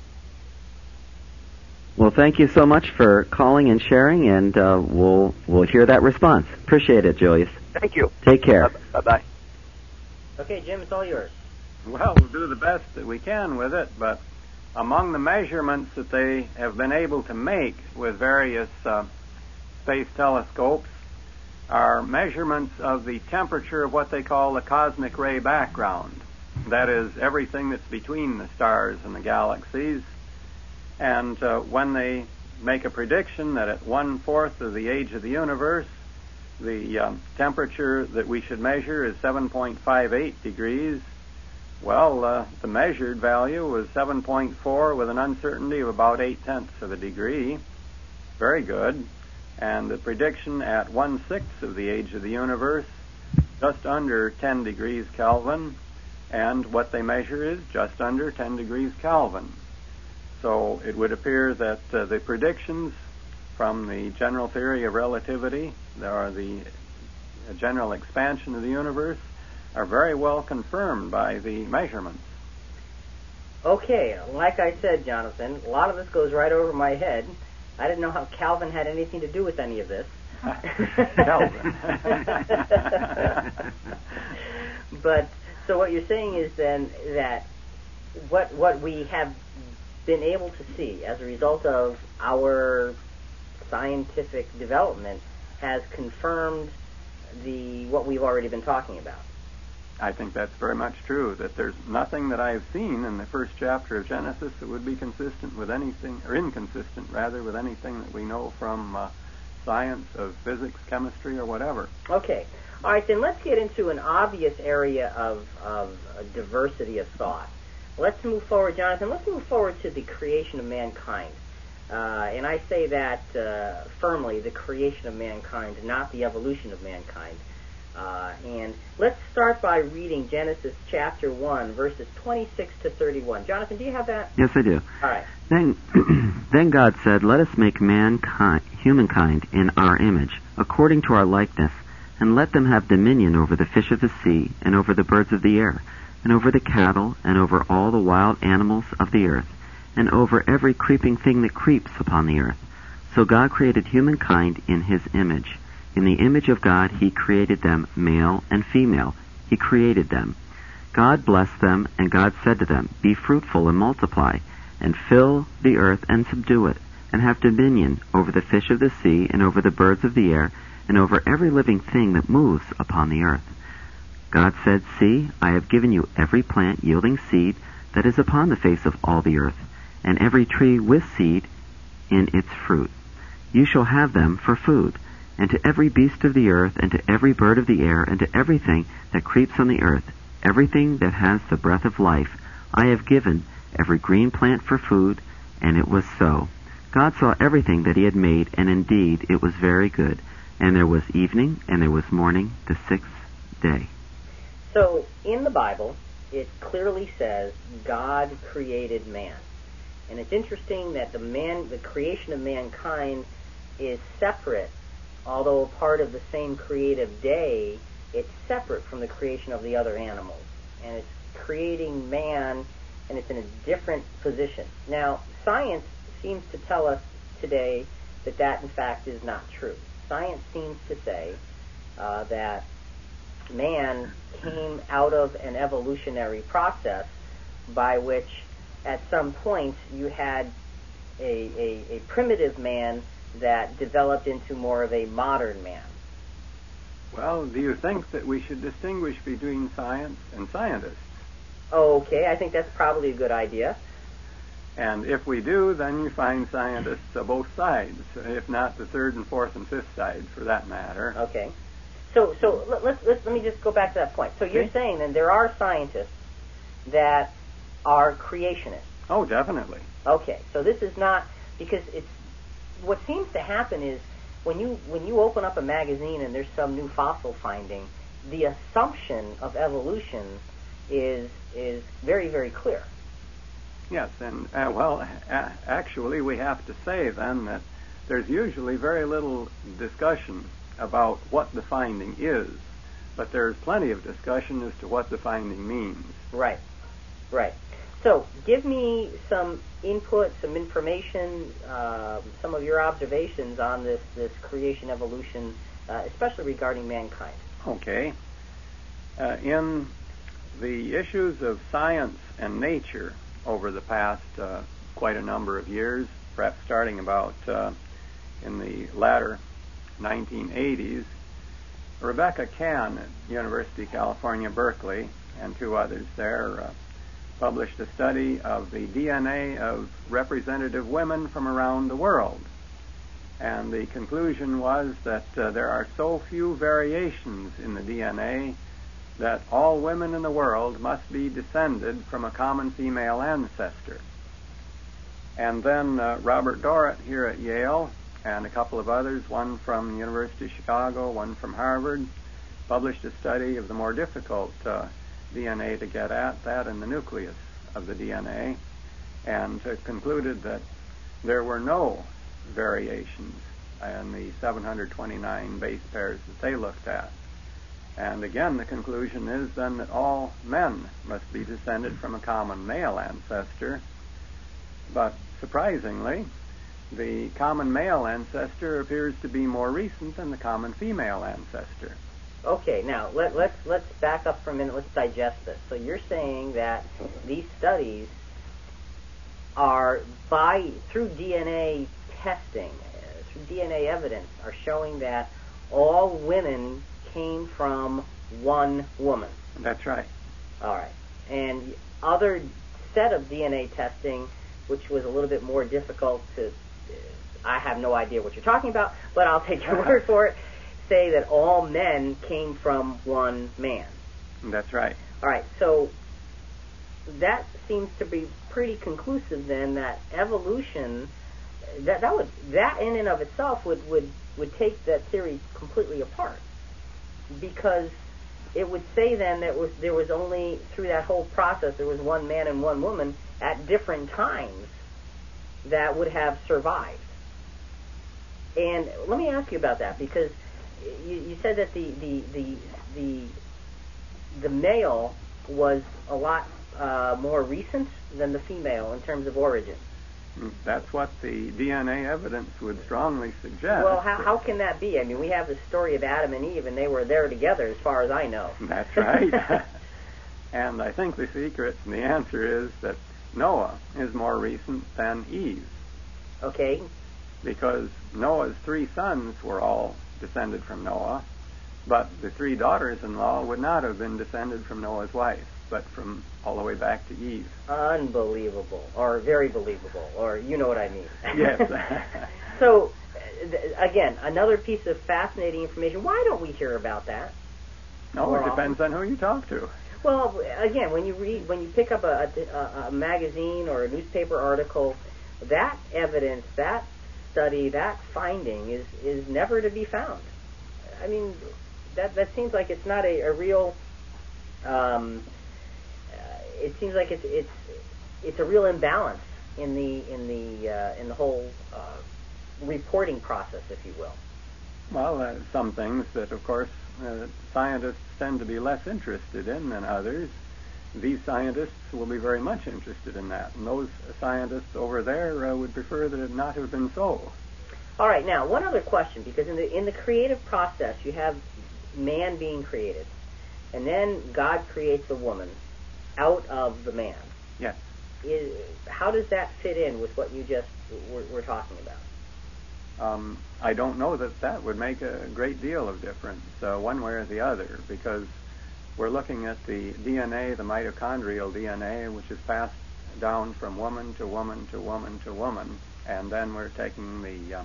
Well, thank you so much for calling and sharing, and uh, we'll we'll hear that response. Appreciate it, Julius. Thank you. Take care. Bye-bye. Okay, Jim, it's all yours. Well, we'll do the best that we can with it, but among the measurements that they have been able to make with various uh, space telescopes are measurements of the temperature of what they call the cosmic ray background. That is, everything that's between the stars and the galaxies. And uh, when they make a prediction that at one-fourth of the age of the universe, the um, temperature that we should measure is seven point five eight degrees. Well, uh, the measured value was seven point four with an uncertainty of about eight-tenths of a degree. Very good. And the prediction at one-sixth of the age of the universe, just under ten degrees Kelvin, and what they measure is just under ten degrees Kelvin. So it would appear that uh, the predictions from the general theory of relativity, or the general expansion of the universe, are very well confirmed by the measurements. Okay, like I said, Jonathan, a lot of this goes right over my head. I didn't know how Calvin had anything to do with any of this. Kelvin. But so what you're saying is then that what what we have been able to see as a result of our scientific development has confirmed the what we've already been talking about. I think that's very much true, that there's nothing that I've seen in the first chapter of Genesis that would be consistent with anything, or inconsistent rather, with anything that we know from uh, science of physics, chemistry, or whatever. Okay. All right, then let's get into an obvious area of, of uh, diversity of thought. Let's move forward, Jonathan. Let's move forward to the creation of mankind. Uh, and I say that uh, firmly, the creation of mankind, not the evolution of mankind. Uh, and let's start by reading Genesis chapter one, verses twenty-six to thirty-one. Jonathan, do you have that? Yes, I do. All right. Then, then God said, "Let us make mankind, humankind in our image, according to our likeness, and let them have dominion over the fish of the sea, and over the birds of the air, and over the cattle, and over all the wild animals of the earth, and over every creeping thing that creeps upon the earth." So God created humankind in his image. In the image of God he created them, male and female. He created them. God blessed them, and God said to them, "Be fruitful and multiply, and fill the earth and subdue it, and have dominion over the fish of the sea, and over the birds of the air, and over every living thing that moves upon the earth." God said, "See, I have given you every plant yielding seed that is upon the face of all the earth, and every tree with seed in its fruit. You shall have them for food. And to every beast of the earth, and to every bird of the air, and to everything that creeps on the earth, everything that has the breath of life, I have given every green plant for food." And it was so. God saw everything that he had made, and indeed it was very good. And there was evening, and there was morning, the sixth day. So, in the Bible, it clearly says God created man. And it's interesting that the man, the creation of mankind is separate. Although a part of the same creative day, it's separate from the creation of the other animals. And it's creating man, and it's in a different position. Now, science seems to tell us today that that, in fact, is not true. Science seems to say uh, that man came out of an evolutionary process by which, at some point, you had a, a, a primitive man that developed into more of a modern man. Well, do you think that we should distinguish between science and scientists? Okay, I think that's probably a good idea. And if we do, then you find scientists of both sides, if not the third and fourth and fifth sides, for that matter. Okay. So, so let, let's, let's let me just go back to that point. So you're Okay. saying then there are scientists that are creationists. Oh, definitely. Okay. So this is not because it's what seems to happen is when you when you open up a magazine and there's some new fossil finding, the assumption of evolution is is very very clear. Yes, and uh, well, a- actually, we have to say then that there's usually very little discussion about what the finding is, but there's plenty of discussion as to what the finding means. Right. Right. So, give me some input, some information, uh, some of your observations on this, this creation evolution, uh, especially regarding mankind. Okay. Uh, in the issues of science and nature over the past uh, quite a number of years, perhaps starting about uh, in the latter nineteen eighties, Rebecca Cann at University of California, Berkeley, and two others there, uh, published a study of the D N A of representative women from around the world. And the conclusion was that uh, there are so few variations in the D N A that all women in the world must be descended from a common female ancestor. And then uh, Robert Dorrit here at Yale and a couple of others, one from the University of Chicago, one from Harvard, published a study of the more difficult uh, D N A to get at, that in the nucleus of the D N A, and uh, concluded that there were no variations in the seven hundred twenty-nine base pairs that they looked at. And again, the conclusion is then that all men must be descended from a common male ancestor. But surprisingly, the common male ancestor appears to be more recent than the common female ancestor. Okay, now let, let's let's back up for a minute. Let's digest this. So you're saying that these studies are by through D N A testing, uh, through D N A evidence, are showing that all women came from one woman. That's right. All right. And other set of D N A testing, which was a little bit more difficult to, uh, I have no idea what you're talking about, but I'll take your word for it, say that all men came from one man. That's right. All right. So that seems to be pretty conclusive then that evolution, that that would that in and of itself would, would, would take that theory completely apart. Because it would say then that was there was only, through that whole process, there was one man and one woman at different times that would have survived. And let me ask you about that, because you, you said that the the, the the the male was a lot uh, more recent than the female in terms of origin. That's what the D N A evidence would strongly suggest. Well, how, how can that be? I mean, we have the story of Adam and Eve, and they were there together, as far as I know. That's right. And I think the secret and the answer is that Noah is more recent than Eve. Okay. Because Noah's three sons were all descended from Noah, but the three daughters-in-law would not have been descended from Noah's wife, but from all the way back to Eve. Unbelievable, or very believable, or you know what I mean. Yes. So, th- again, another piece of fascinating information. Why don't we hear about that? No, it depends on who you talk to. Well, again, when you read, when you pick up a, a, a magazine or a newspaper article, that evidence, that study, that finding is, is never to be found. I mean, that that seems like it's not a, a real. Um, uh, it seems like it's it's it's a real imbalance in the in the uh, in the whole uh, reporting process, if you will. Well, uh, some things that, of course, uh, scientists tend to be less interested in than others. These scientists will be very much interested in that, and those scientists over there uh, would prefer that it not have been so. All right, now one other question, because in the in the creative process, you have man being created, and then God creates a woman out of the man. Yes. Is, how does that fit in with what you just were, were talking about? Um, I don't know that that would make a great deal of difference, uh, one way or the other, because we're looking at the D N A, the mitochondrial D N A, which is passed down from woman to woman to woman to woman, and then we're taking the uh,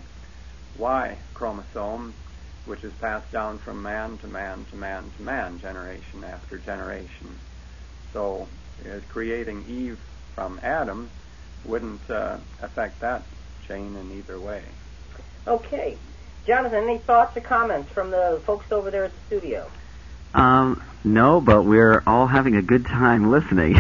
Y chromosome, which is passed down from man to man to man to man, generation after generation. So uh, creating Eve from Adam wouldn't uh, affect that chain in either way. Okay. Jonathan, any thoughts or comments from the folks over there at the studio? Um, no, but we're all having a good time listening.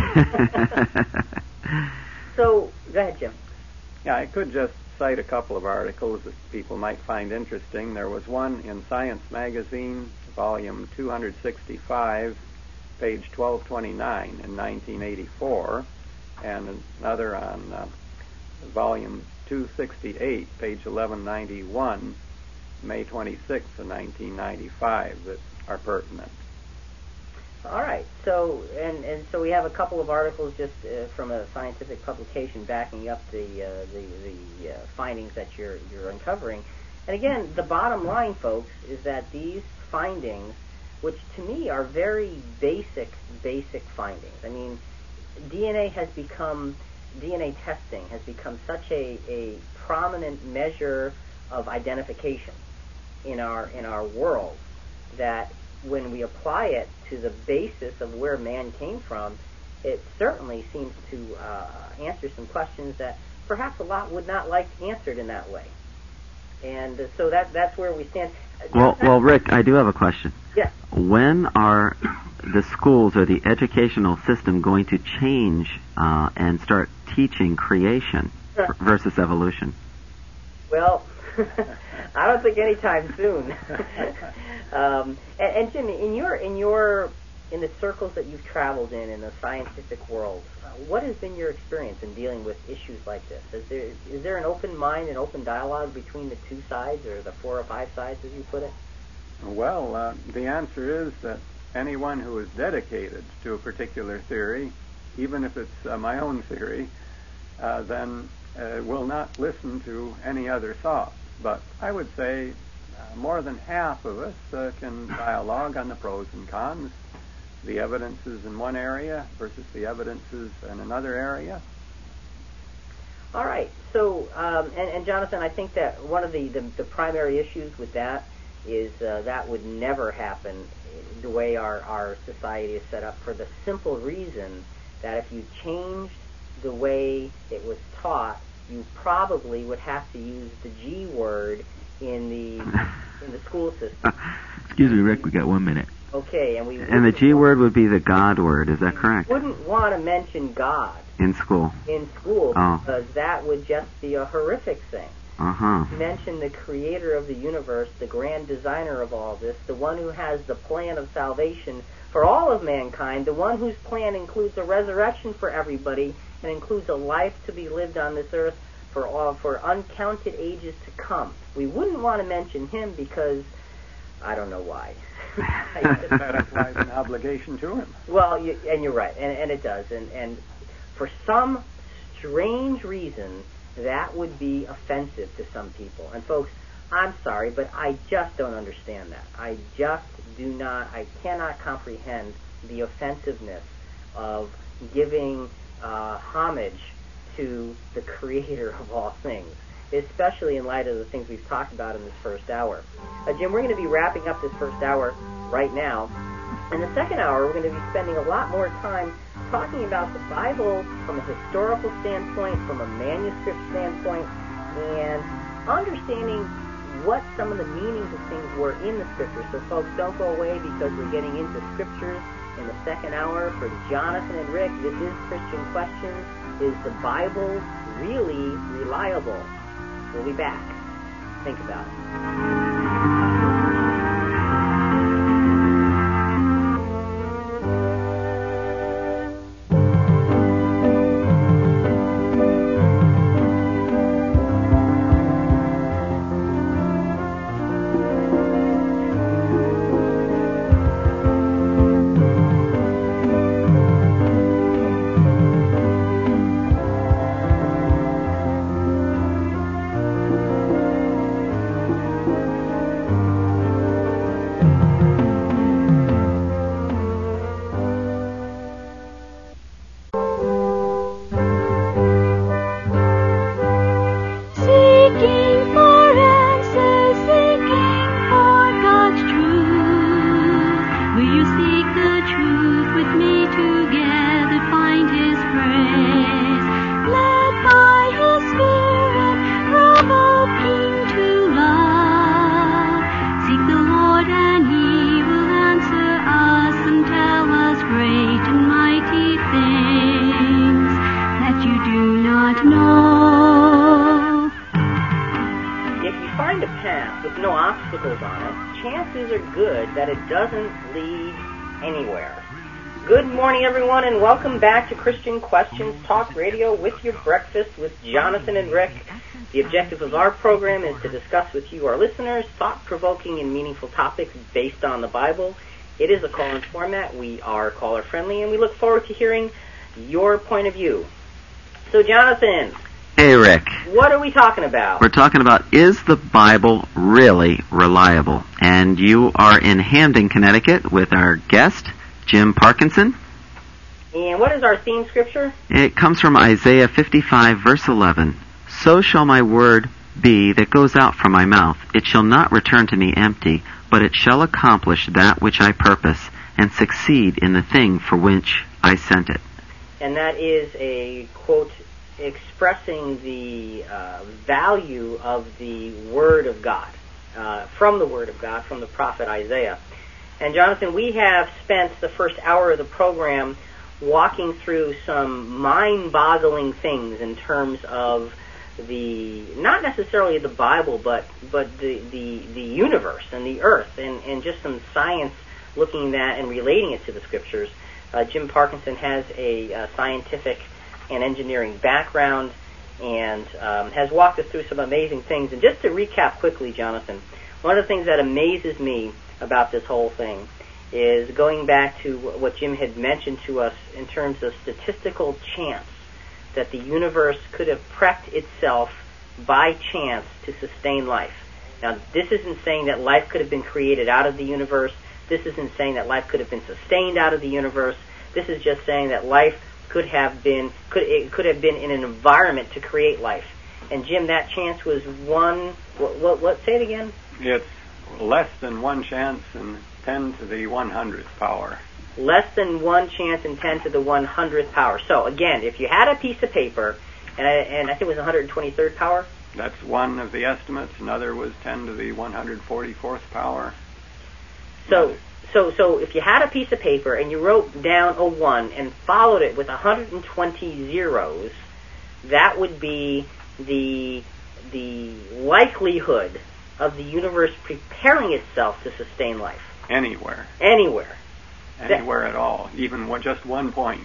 So, go ahead, Jim. Yeah, I could just cite a couple of articles that people might find interesting. There was one in Science Magazine, volume two sixty-five, page twelve twenty-nine in nineteen eighty-four, and another on uh, volume two sixty-eight, page eleven ninety-one, May twenty-sixth of nineteen ninety-five, that are pertinent. All right. So, and, and so we have a couple of articles just uh, from a scientific publication backing up the uh, the, the uh, findings that you're you're uncovering. And again, the bottom line, folks, is that these findings, which to me are very basic, basic findings. I mean, D N A has become, D N A testing has become such a, a prominent measure of identification in our in our world that when we apply it to the basis of where man came from, it certainly seems to uh, answer some questions that perhaps a lot would not like answered in that way. And uh, so that that's where we stand. Well, well, Rick, I do have a question. Yes. When are the schools or the educational system going to change uh, and start teaching creation versus evolution? Well, I don't think anytime soon. um, and, and Jim, in your in your in the circles that you've traveled in in the scientific world, uh, what has been your experience in dealing with issues like this? Is there is there an open mind and open dialogue between the two sides, or the four or five sides, as you put it? Well, uh, the answer is that anyone who is dedicated to a particular theory, even if it's uh, my own theory, uh, then uh, will not listen to any other thoughts. But I would say uh, more than half of us uh, can dialogue on the pros and cons, the evidences in one area versus the evidences in another area. All right. So, um, and, and Jonathan, I think that one of the, the, the primary issues with that is uh, that would never happen the way our, our society is set up, for the simple reason that if you changed the way it was taught, you probably would have to use the G word in the in the school system. Excuse me, Rick, we got one minute. Okay, and we And the G word would be the God word, is that correct? We wouldn't want to mention God in school. in school Oh. because that would just be a horrific thing. Uh-huh. Mention the creator of the universe, the grand designer of all this, the one who has the plan of salvation for all of mankind, the one whose plan includes a resurrection for everybody and includes a life to be lived on this earth for all, for uncounted ages to come. We wouldn't want to mention him because I don't know why. That implies an obligation to him. Well, you, and you're right, and, and it does. And, and for some strange reason, that would be offensive to some people. And folks, I'm sorry, but I just don't understand that. I just do not, I cannot comprehend the offensiveness of giving uh, homage to the creator of all things, especially in light of the things we've talked about in this first hour. Uh, Jim, we're going to be wrapping up this first hour right now. In the second hour, we're going to be spending a lot more time talking about the Bible from a historical standpoint, from a manuscript standpoint, and understanding what some of the meanings of things were in the Scriptures. So, folks, don't go away because we're getting into Scriptures in the second hour. For Jonathan and Rick, this is Christian Questions. Is the Bible really reliable? We'll be back. Think about it. And welcome back to Christian Questions Talk Radio with your breakfast with Jonathan and Rick. The objective of our program is to discuss with you, our listeners, thought-provoking and meaningful topics based on the Bible. It is a call-in format. We are caller-friendly, and we look forward to hearing your point of view. So, Jonathan. Hey, Rick. What are we talking about? We're talking about, is the Bible really reliable? And you are in Hamden, Connecticut with our guest, Jim Parkinson. And what is our theme scripture? It comes from Isaiah fifty-five, verse eleven. So shall my word B, that goes out from my mouth, it shall not return to me empty, but it shall accomplish that which I purpose, and succeed in the thing for which I sent it. And that is a quote expressing the uh, value of the Word of God, uh, from the Word of God, from the prophet Isaiah. And Jonathan, we have spent the first hour of the program walking through some mind-boggling things in terms of the, not necessarily the Bible, but but the, the, the universe and the earth, and, and just some science looking at and relating it to the Scriptures. Uh, Jim Parkinson has a uh, scientific and engineering background and um, has walked us through some amazing things. And just to recap quickly, Jonathan, one of the things that amazes me about this whole thing is going back to what Jim had mentioned to us in terms of statistical chance, that the universe could have prepped itself by chance to sustain life. Now, this isn't saying that life could have been created out of the universe. This isn't saying that life could have been sustained out of the universe. This is just saying that life could have been could it could have been in an environment to create life. And Jim, that chance was one. What? What? what say it again. It's less than one chance in ten to the one hundredth power. Less than one chance in ten to the one hundredth power. So again, if you had a piece of paper, and I, and I think it was one hundred twenty-third power. That's one of the estimates. Another was ten to the one hundred forty-fourth power. So, so, so if you had a piece of paper and you wrote down a one and followed it with one hundred twenty zeros, that would be the the likelihood of the universe preparing itself to sustain life. Anywhere. Anywhere. Anywhere that, at all, even one, just one point.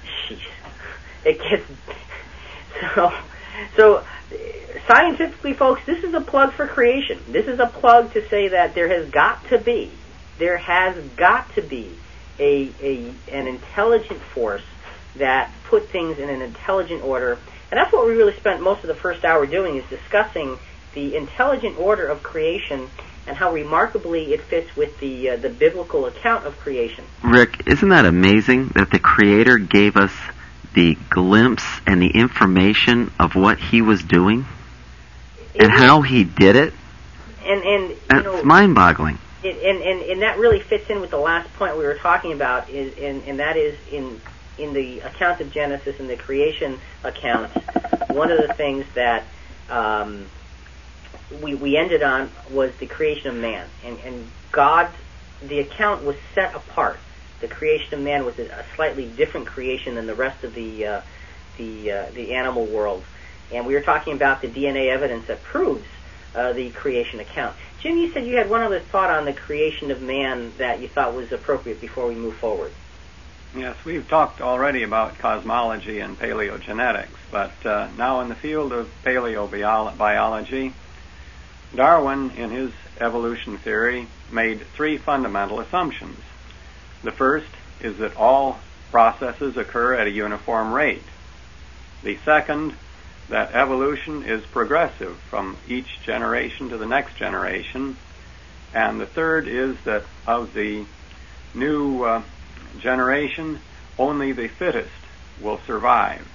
It gets so. So, scientifically, folks, this is a plug for creation. This is a plug to say that there has got to be, there has got to be a, a an intelligent force that put things in an intelligent order. And that's what we really spent most of the first hour doing, is discussing the intelligent order of creation and how remarkably it fits with the uh, the biblical account of creation. Rick, isn't that amazing that the Creator gave us the glimpse and the information of what He was doing it and is, how He did it? And and you That's know, mind-boggling. It, and, and and that really fits in with the last point we were talking about, is and, and that is in in the account of Genesis and the creation account. One of the things that um, we we ended on was the creation of man, and and God, the account was set apart. The creation of man was a, a slightly different creation than the rest of the uh, the uh, the animal world, and we were talking about the D N A evidence that proves uh, the creation account. Jim, you said you had one other thought on the creation of man that you thought was appropriate before we move forward. Yes, we've talked already about cosmology and paleogenetics, but uh, now in the field of paleobiology, Darwin, in his evolution theory, made three fundamental assumptions. The first is that all processes occur at a uniform rate. The second, that evolution is progressive from each generation to the next generation. And the third is that of the new uh, generation, only the fittest will survive.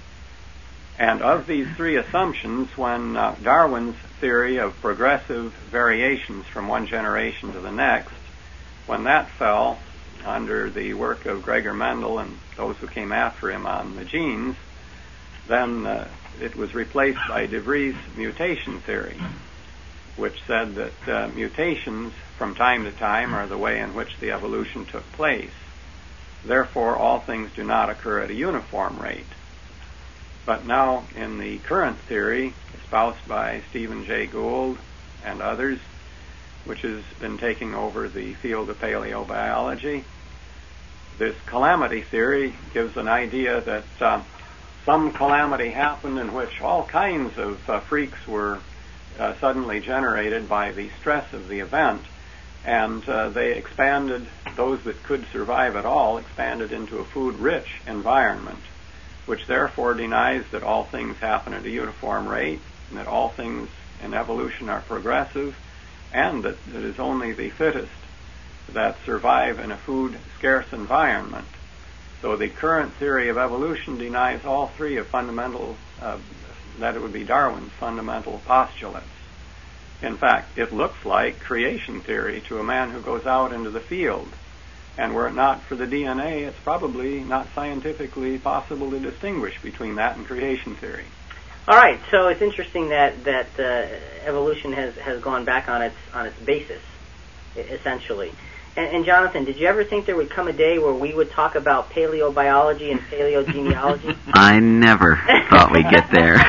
And of these three assumptions, when uh, Darwin's theory of progressive variations from one generation to the next, when that fell under the work of Gregor Mendel and those who came after him on the genes, then uh, it was replaced by De Vries' mutation theory, which said that uh, mutations from time to time are the way in which the evolution took place. Therefore, all things do not occur at a uniform rate. But now, in the current theory, espoused by Stephen Jay Gould and others, which has been taking over the field of paleobiology, this calamity theory gives an idea that uh, some calamity happened in which all kinds of uh, freaks were uh, suddenly generated by the stress of the event, and uh, they expanded, those that could survive at all, expanded into a food-rich environment, which therefore denies that all things happen at a uniform rate, and that all things in evolution are progressive, and that it is only the fittest that survive in a food-scarce environment. So the current theory of evolution denies all three of fundamental uh, that it would be Darwin's fundamental postulates. In fact, it looks like creation theory to a man who goes out into the field. And were it not for the D N A, it's probably not scientifically possible to distinguish between that and creation theory. All right, so it's interesting that that uh, evolution has, has gone back on its on its basis, essentially. And, and Jonathan, did you ever think there would come a day where we would talk about paleobiology and paleogenealogy? I never thought we'd get there.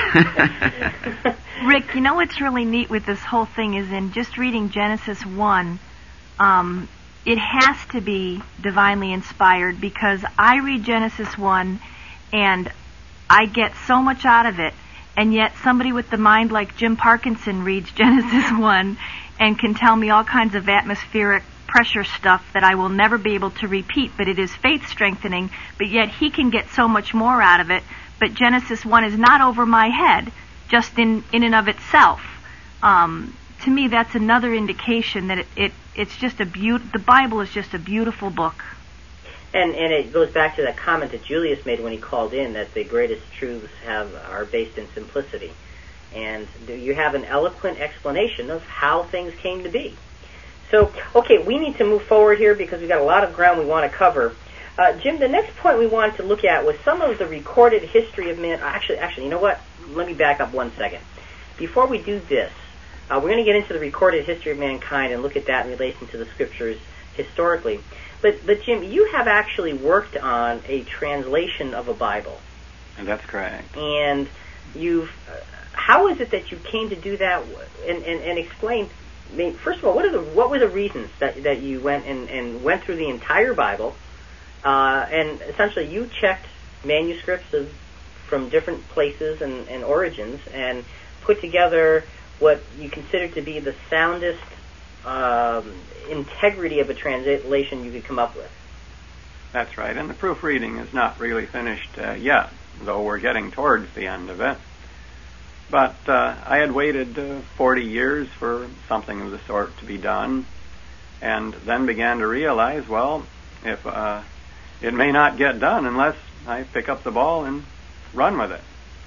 Rick, you know what's really neat with this whole thing is in just reading Genesis one, um, it has to be divinely inspired, because I read Genesis one and I get so much out of it, and yet somebody with the mind like Jim Parkinson reads Genesis one and can tell me all kinds of atmospheric pressure stuff that I will never be able to repeat, but it is faith strengthening, but yet he can get so much more out of it. But Genesis one is not over my head, just in, in and of itself. Um, to me, that's another indication that it, it it's just a beaut. The Bible is just a beautiful book. And and it goes back to that comment that Julius made when he called in, that the greatest truths have are based in simplicity. And you have an eloquent explanation of how things came to be. So, okay, we need to move forward here because we've got a lot of ground we want to cover. Uh, Jim, the next point we wanted to look at was some of the recorded history of man. Actually, actually, you know what? Let me back up one second. Before we do this, uh, we're going to get into the recorded history of mankind and look at that in relation to the scriptures historically. But, but Jim, you have actually worked on a translation of a Bible. And that's correct. And you've, uh, how is it that you came to do that? And, and, and explain, I mean, first of all, what are the what were the reasons that, that you went and, and went through the entire Bible, uh, and essentially you checked manuscripts of from different places and, and origins and put together what you consider to be the soundest um, integrity of a translation you could come up with? That's right, and the proofreading is not really finished uh, yet, though we're getting towards the end of it. But uh, I had waited uh, forty years for something of the sort to be done, and then began to realize, well, if uh, it may not get done unless I pick up the ball and run with it.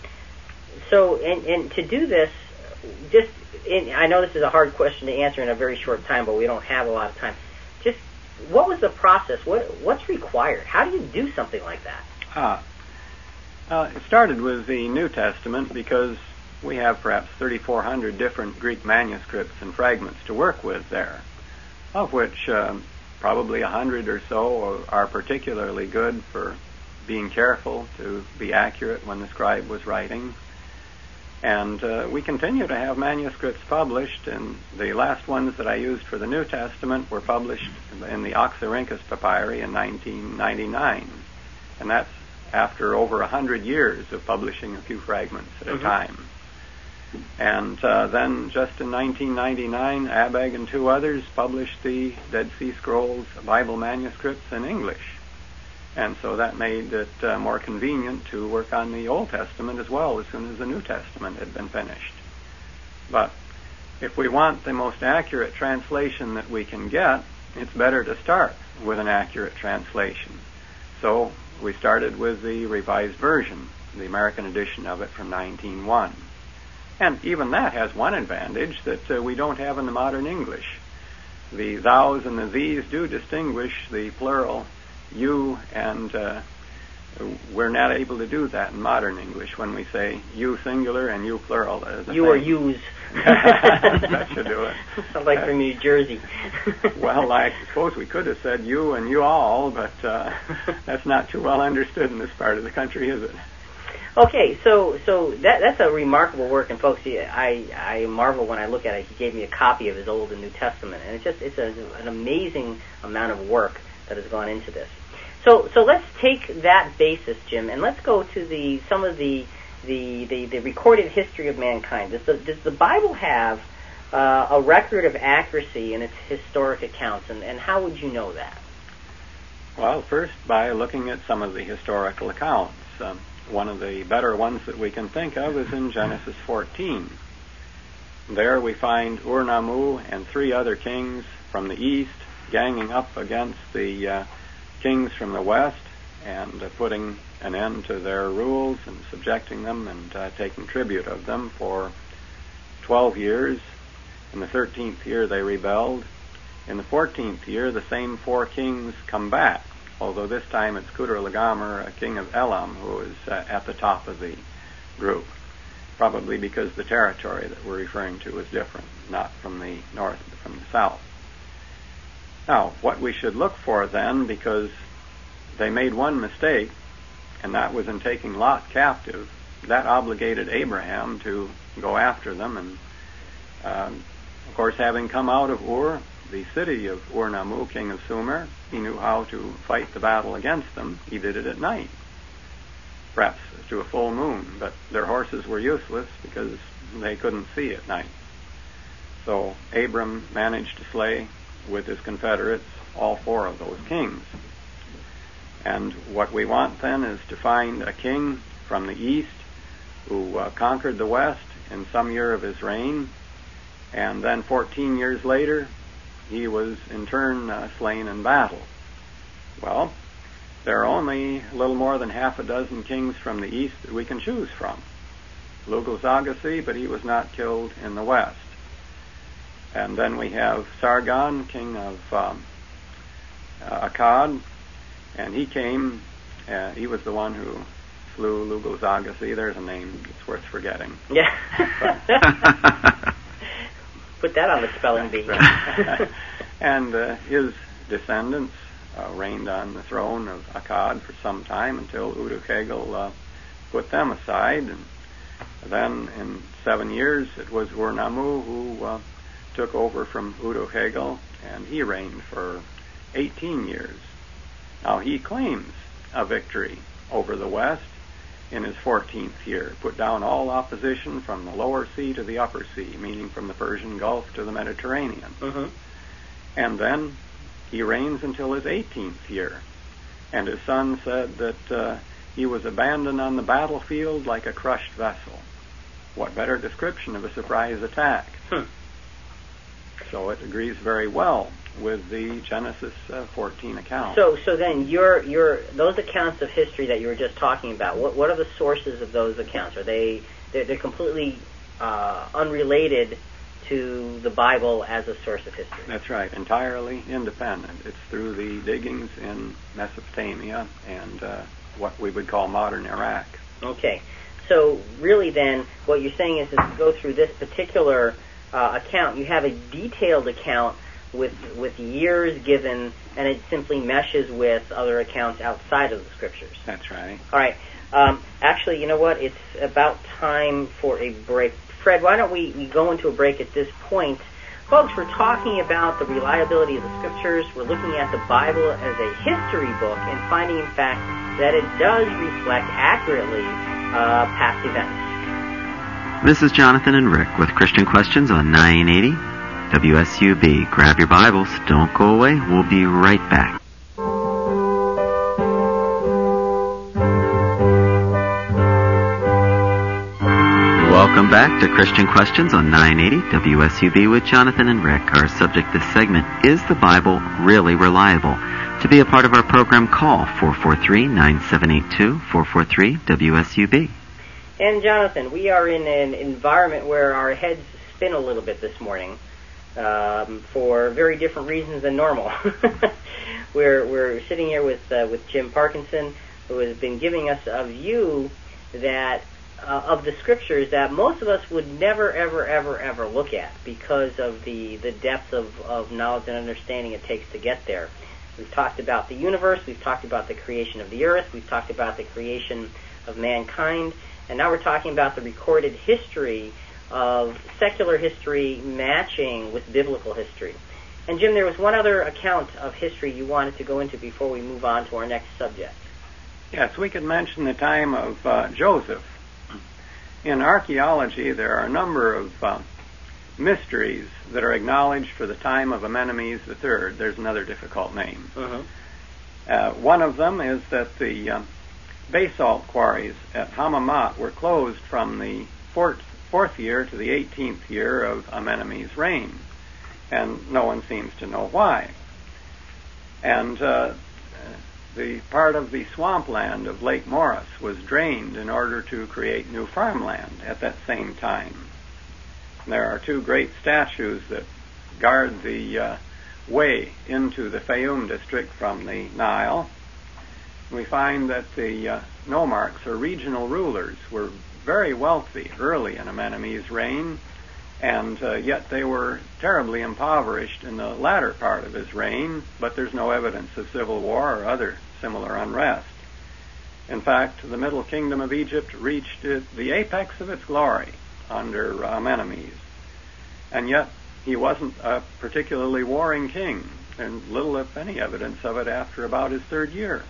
So, and, and to do this, just, in, I know this is a hard question to answer in a very short time, but we don't have a lot of time. Just, what was the process? What What's required? How do you do something like that? Ah, uh, it started with the New Testament because we have perhaps thirty-four hundred different Greek manuscripts and fragments to work with there, of which um, probably one hundred or so are particularly good for being careful to be accurate when the scribe was writing. And uh, we continue to have manuscripts published, and the last ones that I used for the New Testament were published in the Oxyrhynchus Papyri in nineteen ninety-nine. And that's after over one hundred years of publishing a few fragments at mm-hmm. a time. And uh, then just in nineteen ninety-nine, Abegg and two others published the Dead Sea Scrolls Bible manuscripts in English. And so that made it uh, more convenient to work on the Old Testament as well as soon as the New Testament had been finished. But if we want the most accurate translation that we can get, it's better to start with an accurate translation. So we started with the Revised Version, the American edition of it from nineteen oh one. And even that has one advantage that uh, we don't have in the modern English. The thous and the these do distinguish the plural you, and uh, we're not able to do that in modern English when we say you singular and you plural. Uh, you or yous. That should do it. Sounds like from New Jersey. Well, I suppose we could have said you and you all, but uh, that's not too well understood in this part of the country, is it? Okay, so so that that's a remarkable work, and folks, I I marvel when I look at it. He gave me a copy of his Old and New Testament, and it's just it's a, an amazing amount of work that has gone into this. So so let's take that basis, Jim, and let's go to the some of the the, the, the recorded history of mankind. Does the does the Bible have uh, a record of accuracy in its historic accounts, and, and how would you know that? Well, first by looking at some of the historical accounts. Um, one of the better ones that we can think of is in Genesis fourteen. There we find Ur-Nammu and three other kings from the east ganging up against the uh, kings from the west, and uh, putting an end to their rules and subjecting them and uh, taking tribute of them for twelve years. In the thirteenth year they rebelled. In the fourteenth year the same four kings come back, although this time it's Kudur-Lagomer, a king of Elam, who is uh, at the top of the group, probably because the territory that we're referring to is different, not from the north but from the south. Now, what we should look for then, because they made one mistake, and that was in taking Lot captive, that obligated Abraham to go after them, and um, of course, having come out of Ur, the city of Ur-Nammu, king of Sumer, he knew how to fight the battle against them. He did it at night, perhaps to a full moon, but their horses were useless because they couldn't see at night. So Abram managed to slay, with his confederates, all four of those kings. And what we want then is to find a king from the east who uh, conquered the west in some year of his reign, and then fourteen years later he was in turn uh, slain in battle. Well, there are only a little more than half a dozen kings from the east that we can choose from. Lugal-Zagassi, but he was not killed in the west. And then we have Sargon, king of um, uh, Akkad, and he came, uh, he was the one who slew Lugal-Zagassi. There's a name that's worth forgetting. Yeah. Put that on the spelling bee. And uh, his descendants uh, reigned on the throne of Akkad for some time until Uduk-Hagel uh, put them aside. And then in seven years it was Ur-Nammu who uh, took over from Uduk-Hagel, and he reigned for eighteen years. Now he claims a victory over the west in his fourteenth year, put down all opposition from the lower sea to the upper sea, meaning from the Persian Gulf to the Mediterranean. Mm-hmm. And then he reigns until his eighteenth year. And his son said that uh, he was abandoned on the battlefield like a crushed vessel. What better description of a surprise attack? Hmm. So it agrees very well with the Genesis uh, fourteen account. So, so then your your those accounts of history that you were just talking about. What what are the sources of those accounts? Are they they're, they're completely uh, unrelated to the Bible as a source of history? That's right, entirely independent. It's through the diggings in Mesopotamia and uh, what we would call modern Iraq. Okay, so really then what you're saying is, is to go through this particular uh, account, you have a detailed account with with years given, and it simply meshes with other accounts outside of the Scriptures. That's right. All right. Um, actually, you know what? It's about time for a break. Fred, why don't we, we go into a break at this point? Folks, we're talking about the reliability of the Scriptures. We're looking at the Bible as a history book and finding, in fact, that it does reflect accurately uh, past events. This is Jonathan and Rick with Christian Questions on nine eighty W S U B. Grab your Bibles. Don't go away. We'll be right back. Welcome back to Christian Questions on nine eighty W S U B with Jonathan and Rick. Our subject this segment, is the Bible really reliable? To be a part of our program, call four four three, nine seven eight two, four four three W S U B. And Jonathan, we are in an environment where our heads spin a little bit this morning um, for very different reasons than normal. we're we're sitting here with uh, with Jim Parkinson, who has been giving us a view that uh, of the Scriptures that most of us would never, ever, ever, ever look at because of the the depth of, of knowledge and understanding it takes to get there. We've talked about the universe. We've talked about the creation of the earth. We've talked about the creation of mankind. And now we're talking about the recorded history of secular history matching with biblical history. And Jim, there was one other account of history you wanted to go into before we move on to our next subject. Yes, we could mention the time of uh, Joseph. In archaeology, there are a number of uh, mysteries that are acknowledged for the time of Amenemhes the Third. There's another difficult name. Uh-huh. Uh, one of them is that the uh, basalt quarries at Hammamat were closed from the fourth, fourth year to the eighteenth year of Amenemhes' reign, and no one seems to know why. And uh, the part of the swampland of Lake Morris was drained in order to create new farmland at that same time. There are two great statues that guard the uh, way into the Fayum district from the Nile. We find that the uh, nomarchs, or regional rulers, were very wealthy early in Amenemo's reign, and uh, yet they were terribly impoverished in the latter part of his reign, but there's no evidence of civil war or other similar unrest. In fact, the Middle Kingdom of Egypt reached it, the apex of its glory under Amenemes, and yet he wasn't a particularly warring king, and little, if any, evidence of it after about his third year.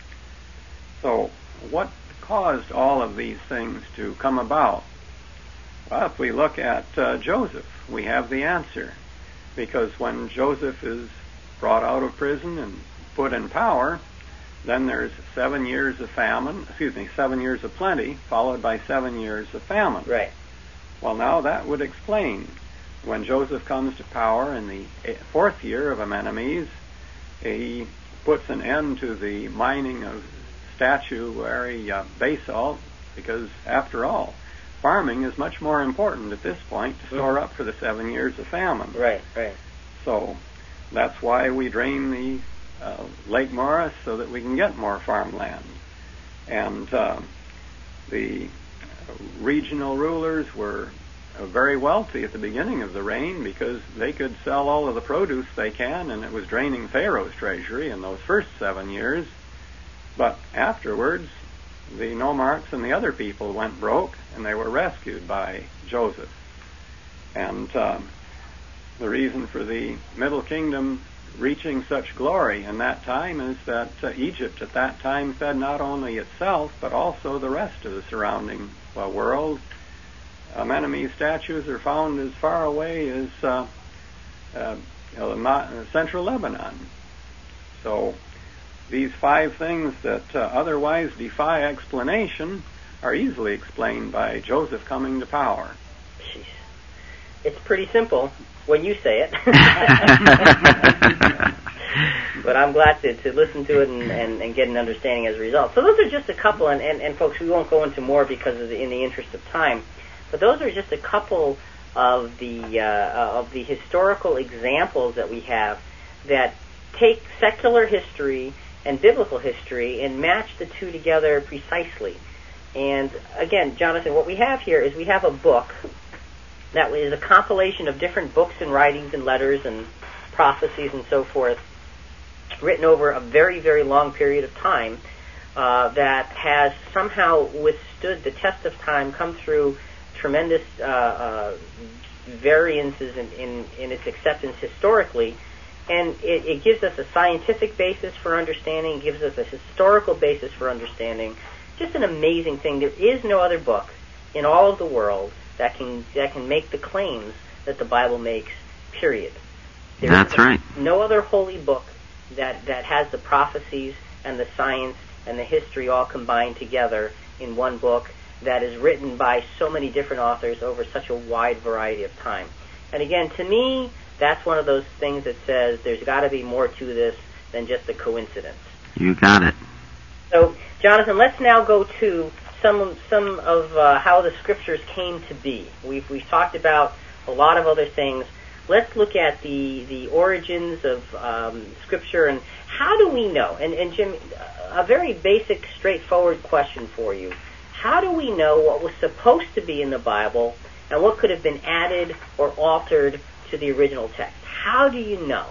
So, what caused all of these things to come about? Well, if we look at uh, Joseph, we have the answer. Because when Joseph is brought out of prison and put in power, then there's seven years of famine, excuse me, seven years of plenty, followed by seven years of famine. Right. Well, now that would explain when Joseph comes to power in the fourth year of Amenemes, he puts an end to the mining of statuary uh, basalt, because after all, farming is much more important at this point to store up for the seven years of famine. Right, right. So that's why we drain the uh, Lake Morris, so that we can get more farmland. And uh, the regional rulers were uh, very wealthy at the beginning of the reign, because they could sell all of the produce they can, and it was draining Pharaoh's treasury in those first seven years. But afterwards, the nomarchs and the other people went broke, and they were rescued by Joseph. And um, the reason for the Middle Kingdom reaching such glory in that time is that uh, Egypt at that time fed not only itself, but also the rest of the surrounding uh, world. Amenemes statues are found as far away as uh, uh, you know, the central Lebanon. So these five things that uh, otherwise defy explanation are easily explained by Joseph coming to power. Jeez. It's pretty simple when you say it. But I'm glad to, to listen to it and, and, and get an understanding as a result. So those are just a couple, and, and, and folks, we won't go into more because of the, in the interest of time, but those are just a couple of the uh, of the historical examples that we have that take secular history and biblical history and match the two together precisely. And again, Jonathan, what we have here is we have a book that is a compilation of different books and writings and letters and prophecies and so forth, written over a very, very long period of time, uh, that has somehow withstood the test of time, come through tremendous uh, uh, variances in, in, in its acceptance historically. And it, it gives us a scientific basis for understanding, gives us a historical basis for understanding. Just an amazing thing. There is no other book in all of the world that can that can make the claims that the Bible makes, period. There That's is right. no other holy book that, that has the prophecies and the science and the history all combined together in one book that is written by so many different authors over such a wide variety of time. And again, to me, that's one of those things that says there's got to be more to this than just a coincidence. You got it. So, Jonathan, let's now go to some some of uh, how the scriptures came to be. We've we've talked about a lot of other things. Let's look at the the origins of um, scripture, and how do we know? And and Jim, a very basic, straightforward question for you: how do we know what was supposed to be in the Bible and what could have been added or altered to the original text? How do you know?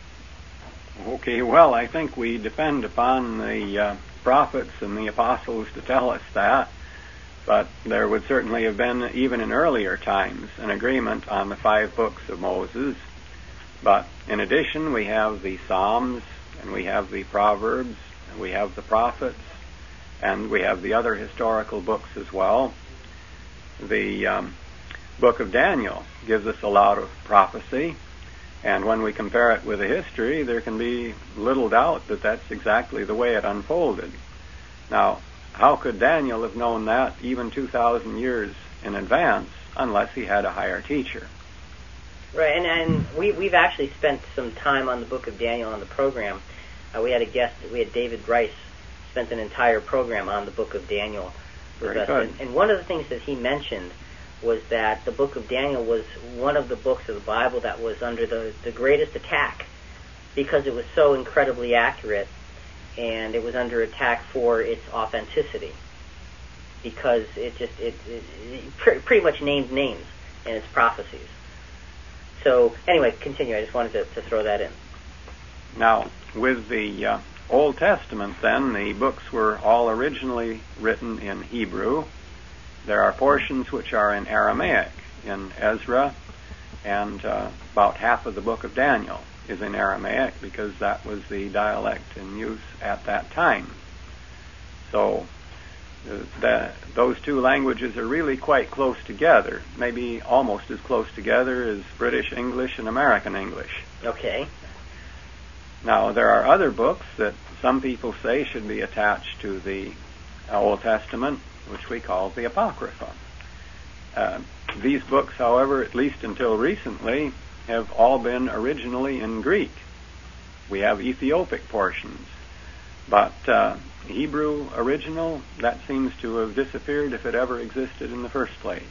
Okay, well, I think we depend upon the uh, prophets and the apostles to tell us that, but there would certainly have been, even in earlier times, an agreement on the five books of Moses. But in addition, we have the Psalms, and we have the Proverbs, and we have the prophets, and we have the other historical books as well. The um, book of Daniel gives us a lot of prophecy, and when we compare it with the history, there can be little doubt that that's exactly the way it unfolded. Now, how could Daniel have known that even two thousand years in advance unless he had a higher teacher? Right, and, and we, we've actually spent some time on the book of Daniel on the program. Uh, we had a guest, we had David Rice, spent an entire program on the book of Daniel with Very us. good. And, and one of the things that he mentioned was that the book of Daniel was one of the books of the Bible that was under the, the greatest attack because it was so incredibly accurate, and it was under attack for its authenticity because it just it, it, it pre- pretty much named names in its prophecies. So anyway, continue. I just wanted to, to throw that in. Now, with the uh, Old Testament, then, the books were all originally written in Hebrew. There are portions which are in Aramaic, in Ezra, and uh, about half of the book of Daniel is in Aramaic because that was the dialect in use at that time. So uh, the, those two languages are really quite close together, maybe almost as close together as British English and American English. Okay. Now, there are other books that some people say should be attached to the Old Testament, which we call the Apocrypha. Uh, these books, however, at least until recently, have all been originally in Greek. We have Ethiopic portions, but uh, Hebrew original, that seems to have disappeared if it ever existed in the first place.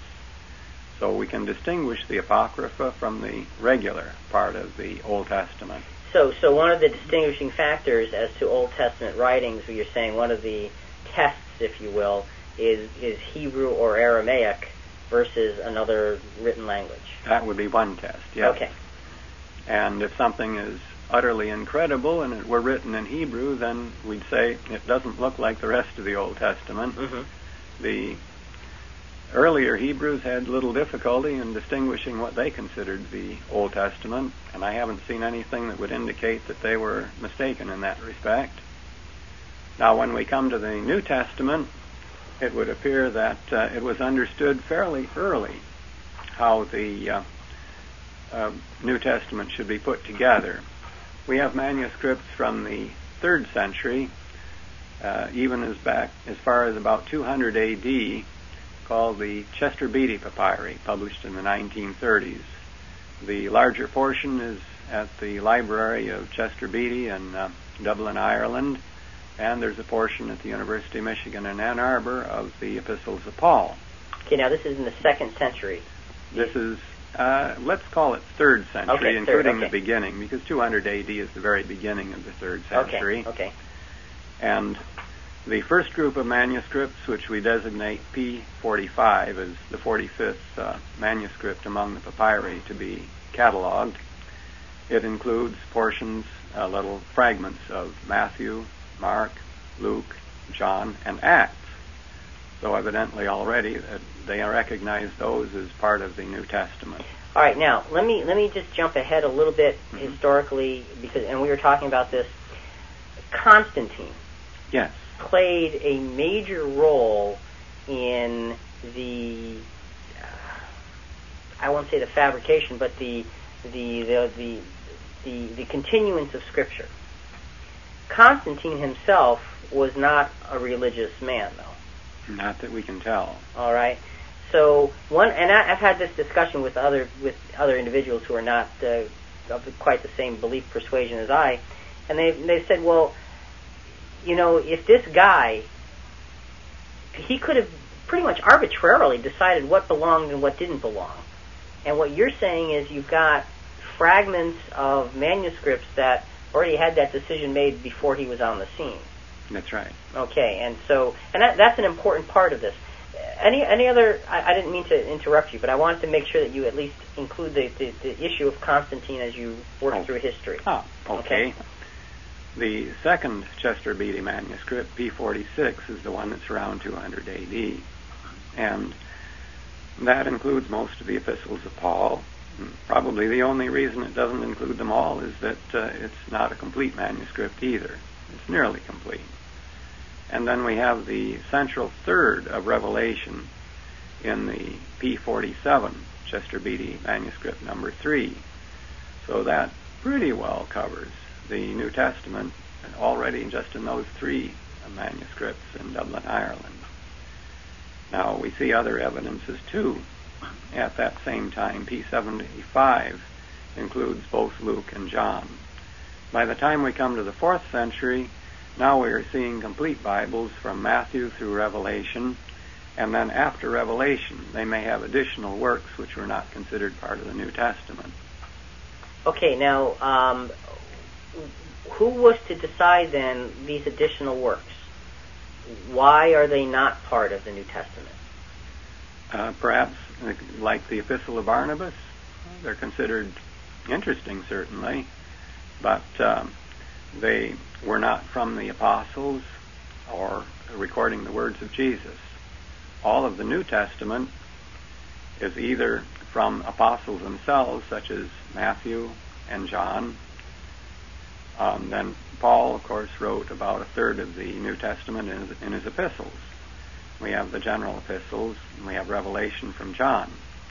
So we can distinguish the Apocrypha from the regular part of the Old Testament. So, so one of the distinguishing factors as to Old Testament writings, you're saying one of the tests, if you will, is is Hebrew or Aramaic versus another written language. That would be one test, yes. Okay. And if something is utterly incredible and it were written in Hebrew, then we'd say it doesn't look like the rest of the Old Testament. Mm-hmm. The earlier Hebrews had little difficulty in distinguishing what they considered the Old Testament, and I haven't seen anything that would indicate that they were mistaken in that respect. Now, when we come to the New Testament, it would appear that uh, it was understood fairly early how the uh, uh, New Testament should be put together. We have manuscripts from the third century, uh, even as back as far as about two hundred A D, called the Chester Beatty Papyri, published in the nineteen thirties. The larger portion is at the Library of Chester Beatty in uh, Dublin, Ireland, and there's a portion at the University of Michigan in Ann Arbor of the Epistles of Paul. Okay, now this is in the second century. This is, uh, let's call it third century, Okay, including third, okay. the beginning, because two hundred A D is the very beginning of the third century. Okay, okay. And the first group of manuscripts, which we designate P forty-five as the forty-fifth uh, manuscript among the papyri to be cataloged, it includes portions, uh, little fragments of Matthew, Mark, Luke, John, and Acts. So evidently already uh, they recognize those as part of the New Testament. All right, now let me let me just jump ahead a little bit Mm-hmm. historically, because and we were talking about this. Constantine Yes. played a major role in the uh, I won't say the fabrication, but the the the the the, the continuance of Scripture. Constantine himself was not a religious man, though. Not that we can tell. All right. So one, and I, I've had this discussion with other with other individuals who are not uh, of quite the same belief persuasion as I, and they they said, well, you know, if this guy, he could have pretty much arbitrarily decided what belonged and what didn't belong, and what you're saying is you've got fragments of manuscripts that already had that decision made before he was on the scene. That's right. Okay, and so, and that, that's an important part of this. Any any other, I, I didn't mean to interrupt you, but I wanted to make sure that you at least include the, the, the issue of Constantine as you work Oh. through history. Ah, okay. Okay. The second Chester Beatty manuscript, P forty-six, is the one that's around two hundred A D. And that includes most of the epistles of Paul. And probably the only reason it doesn't include them all is that uh, it's not a complete manuscript either. It's nearly complete. And then we have the central third of Revelation in the P forty-seven, Chester Beatty manuscript number three. So that pretty well covers the New Testament already just in those three manuscripts in Dublin, Ireland. Now, we see other evidences, too. At that same time, P seventy-five includes both Luke and John. By the time we come to the fourth century, now we are seeing complete Bibles from Matthew through Revelation, and then after Revelation, they may have additional works which were not considered part of the New Testament. Okay, now, um, who was to decide then these additional works? Why are they not part of the New Testament? Uh, perhaps, like the Epistle of Barnabas, they're considered interesting, certainly, but um, they were not from the apostles or recording the words of Jesus. All of the New Testament is either from apostles themselves, such as Matthew and John. Um, then Paul, of course, wrote about a third of the New Testament in his, in his epistles. We have the general epistles, and we have Revelation from John.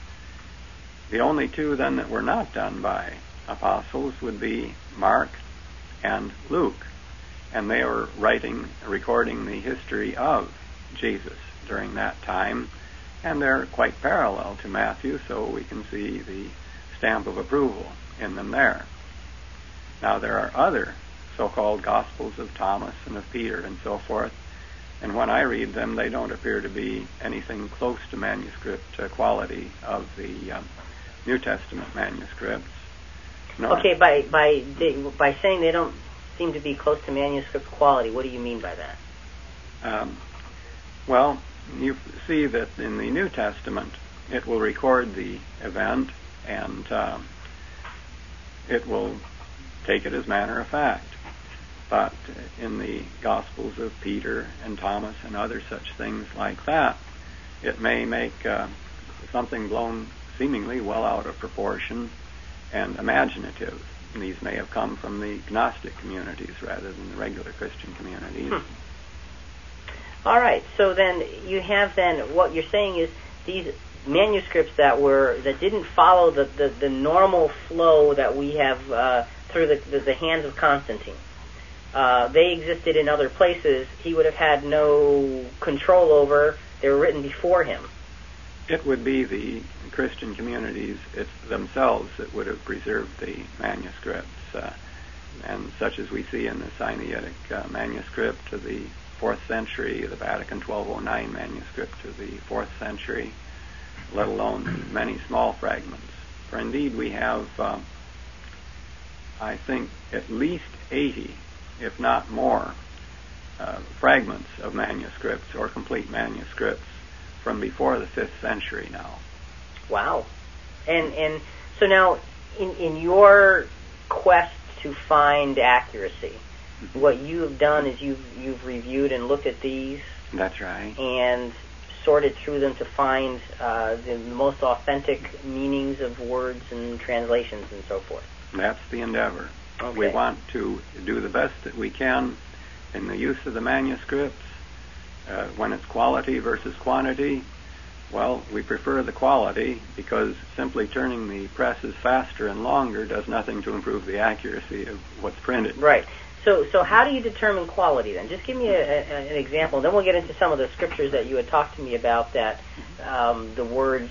The only two, then, that were not done by apostles would be Mark and Luke, and they were writing, recording the history of Jesus during that time, and they're quite parallel to Matthew, so we can see the stamp of approval in them there. Now, there are other so-called Gospels of Thomas and of Peter and so forth, and when I read them, they don't appear to be anything close to manuscript uh, quality of the um, New Testament manuscripts. Nor Okay, by by they, by saying they don't seem to be close to manuscript quality, what do you mean by that? Um, well, you see that in the New Testament, it will record the event, and um, it will take it as matter of fact. But in the Gospels of Peter and Thomas and other such things like that, it may make uh, something blown seemingly well out of proportion and imaginative. And these may have come from the Gnostic communities rather than the regular Christian communities. Hmm. All right, so then you have then, what you're saying is these manuscripts that were, that didn't follow the, the, the normal flow that we have uh, through the, the, the hands of Constantine. Uh, they existed in other places he would have had no control over. They were written before him. It would be the Christian communities it's themselves that would have preserved the manuscripts, uh, and such as we see in the Sinaitic uh, manuscript to the fourth century, the Vatican twelve oh nine manuscript to the fourth century, let alone many small fragments. For indeed we have, um, I think, at least eighty, if not more, uh, fragments of manuscripts or complete manuscripts from before the fifth century now. Wow. And and so now, in, in your quest to find accuracy, mm-hmm. what you have done is you've, you've reviewed and looked at these. That's right. And sorted through them to find uh, the most authentic meanings of words and translations and so forth. That's the endeavor. Okay. We want to do the best that we can in the use of the manuscripts. Uh, when it's quality versus quantity, well, we prefer the quality because simply turning the presses faster and longer does nothing to improve the accuracy of what's printed. Right. So so how do you determine quality then? Just give me a, a, an example, and then we'll get into some of the scriptures that you had talked to me about, that um, the words,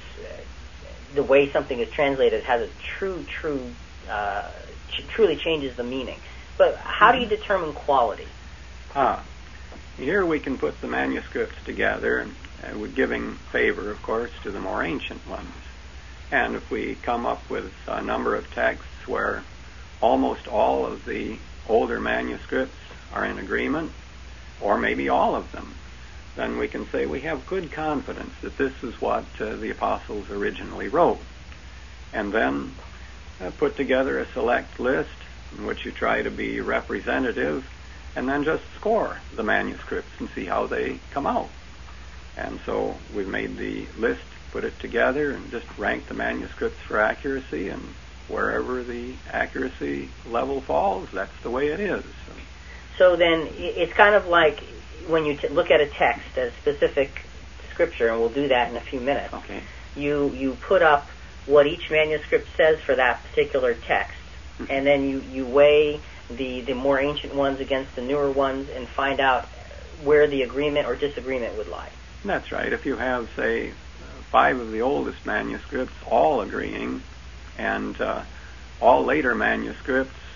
the way something is translated has a true, true, uh, ch- truly changes the meaning. But how do you determine quality? Ah. Here we can put the manuscripts together, uh, with giving favor, of course, to the more ancient ones. And if we come up with a number of texts where almost all of the older manuscripts are in agreement, or maybe all of them, then we can say we have good confidence that this is what uh, the apostles originally wrote. And then uh, put together a select list in which you try to be representative, and then just score the manuscripts and see how they come out. And so we've made the list, put it together, and just ranked the manuscripts for accuracy, and wherever the accuracy level falls, that's the way it is. So then it's kind of like when you t- look at a text, a specific scripture, and we'll do that in a few minutes. Okay. You, you put up what each manuscript says for that particular text, mm-hmm. and then you, you weigh the, the more ancient ones against the newer ones and find out where the agreement or disagreement would lie. That's right. If you have, say, five of the oldest manuscripts all agreeing, and uh, all later manuscripts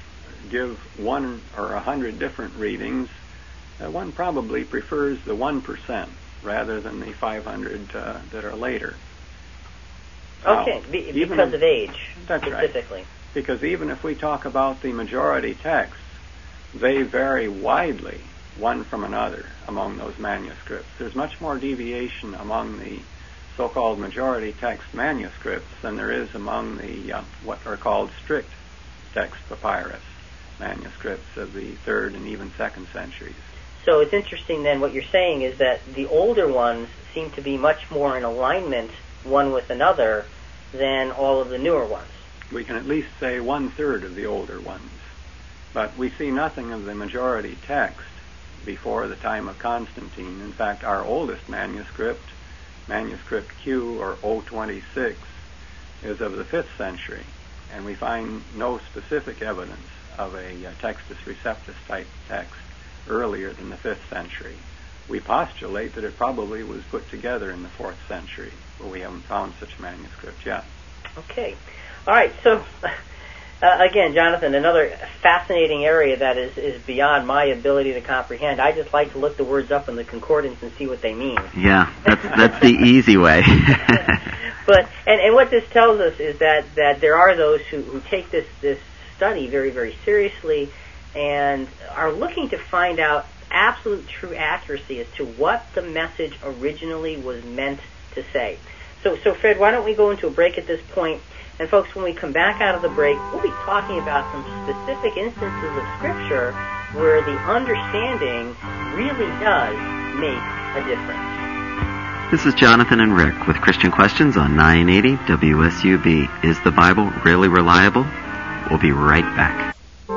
give one or a hundred different readings, uh, one probably prefers the one percent rather than the five hundred uh, that are later. Okay, now, be, because if, of age, that's specifically. Right. Because even if we talk about the majority texts, they vary widely one from another among those manuscripts. There's much more deviation among the so-called majority text manuscripts than there is among the uh, what are called strict text papyrus manuscripts of the third and even second centuries. So it's interesting then what you're saying is that the older ones seem to be much more in alignment one with another than all of the newer ones. We can at least say one-third of the older ones. But we see nothing of the majority text before the time of Constantine. In fact, our oldest manuscript, manuscript Q or O twenty-six, is of the fifth century, and we find no specific evidence of a uh, Textus Receptus type text earlier than the fifth century. We postulate that it probably was put together in the fourth century, but we haven't found such manuscript yet. Okay. All right, so uh, again, Jonathan, another fascinating area that is, is beyond my ability to comprehend. I just like to look the words up in the concordance and see what they mean. Yeah, that's that's the easy way. But and, and what this tells us is that, that there are those who, who take this, this study very, very seriously and are looking to find out absolute true accuracy as to what the message originally was meant to say. So, so Fred, why don't we go into a break at this point? And folks, when we come back out of the break, we'll be talking about some specific instances of Scripture where the understanding really does make a difference. This is Jonathan and Rick with Christian Questions on nine eighty W S U B. Is the Bible really reliable? We'll be right back.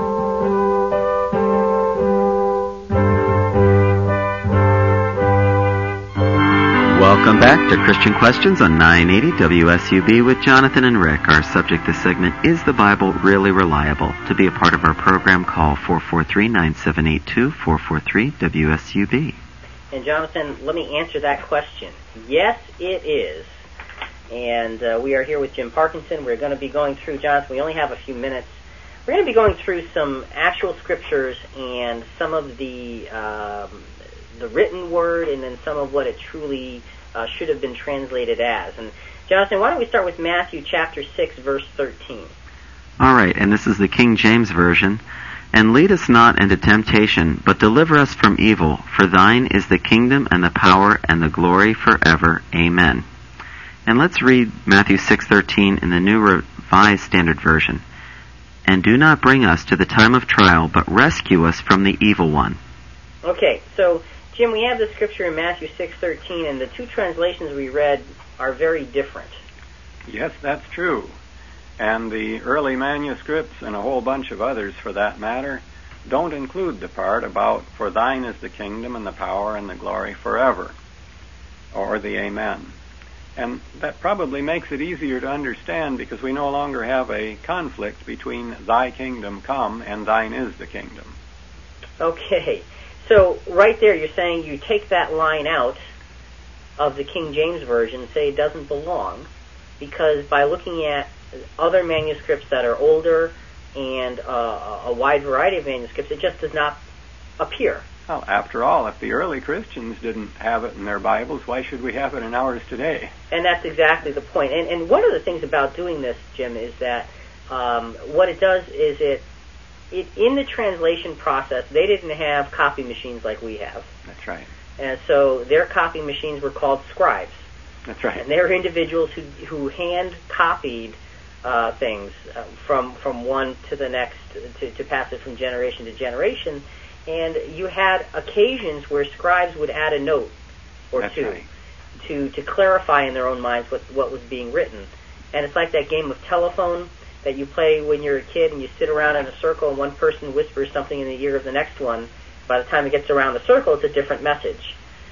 Welcome back to Christian Questions on nine eighty W S U B with Jonathan and Rick. Our subject this segment, is the Bible really reliable? To be a part of our program, call four four three, nine seven eight two, four four three W S U B. And Jonathan, let me answer that question. Yes, it is. And uh, we are here with Jim Parkinson. We're going to be going through, Jonathan, we only have a few minutes. We're going to be going through some actual scriptures and some of the um, the written word and then some of what it truly uh, should have been translated as. And Jonathan, why don't we start with Matthew chapter six, verse thirteen. All right, and this is the King James Version. And lead us not into temptation, but deliver us from evil. For thine is the kingdom and the power and the glory forever. Amen. And let's read Matthew six thirteen in the New Revised Standard Version. And do not bring us to the time of trial, but rescue us from the evil one. Okay, so Jim, we have the scripture in Matthew six thirteen, and the two translations we read are very different. Yes, that's true. And the early manuscripts, and a whole bunch of others for that matter, don't include the part about, for thine is the kingdom and the power and the glory forever, or the amen. And that probably makes it easier to understand because we no longer have a conflict between thy kingdom come and thine is the kingdom. Okay, so right there you're saying you take that line out of the King James Version and say it doesn't belong, because by looking at other manuscripts that are older and uh, a wide variety of manuscripts, it just does not appear. Well, after all, if the early Christians didn't have it in their Bibles, why should we have it in ours today? And that's exactly the point. And, and one of the things about doing this, Jim, is that um, what it does is it, it, in the translation process, they didn't have copy machines like we have. That's right. And so their copy machines were called scribes. That's right. And they were individuals who, who hand copied uh, things uh, from from one to the next to, to pass it from generation to generation. And you had occasions where scribes would add a note or That's two right. to, to clarify in their own minds what, what was being written. And it's like that game of telephone that you play when you're a kid and you sit around in a circle and one person whispers something in the ear of the next one. By the time it gets around the circle, it's a different message.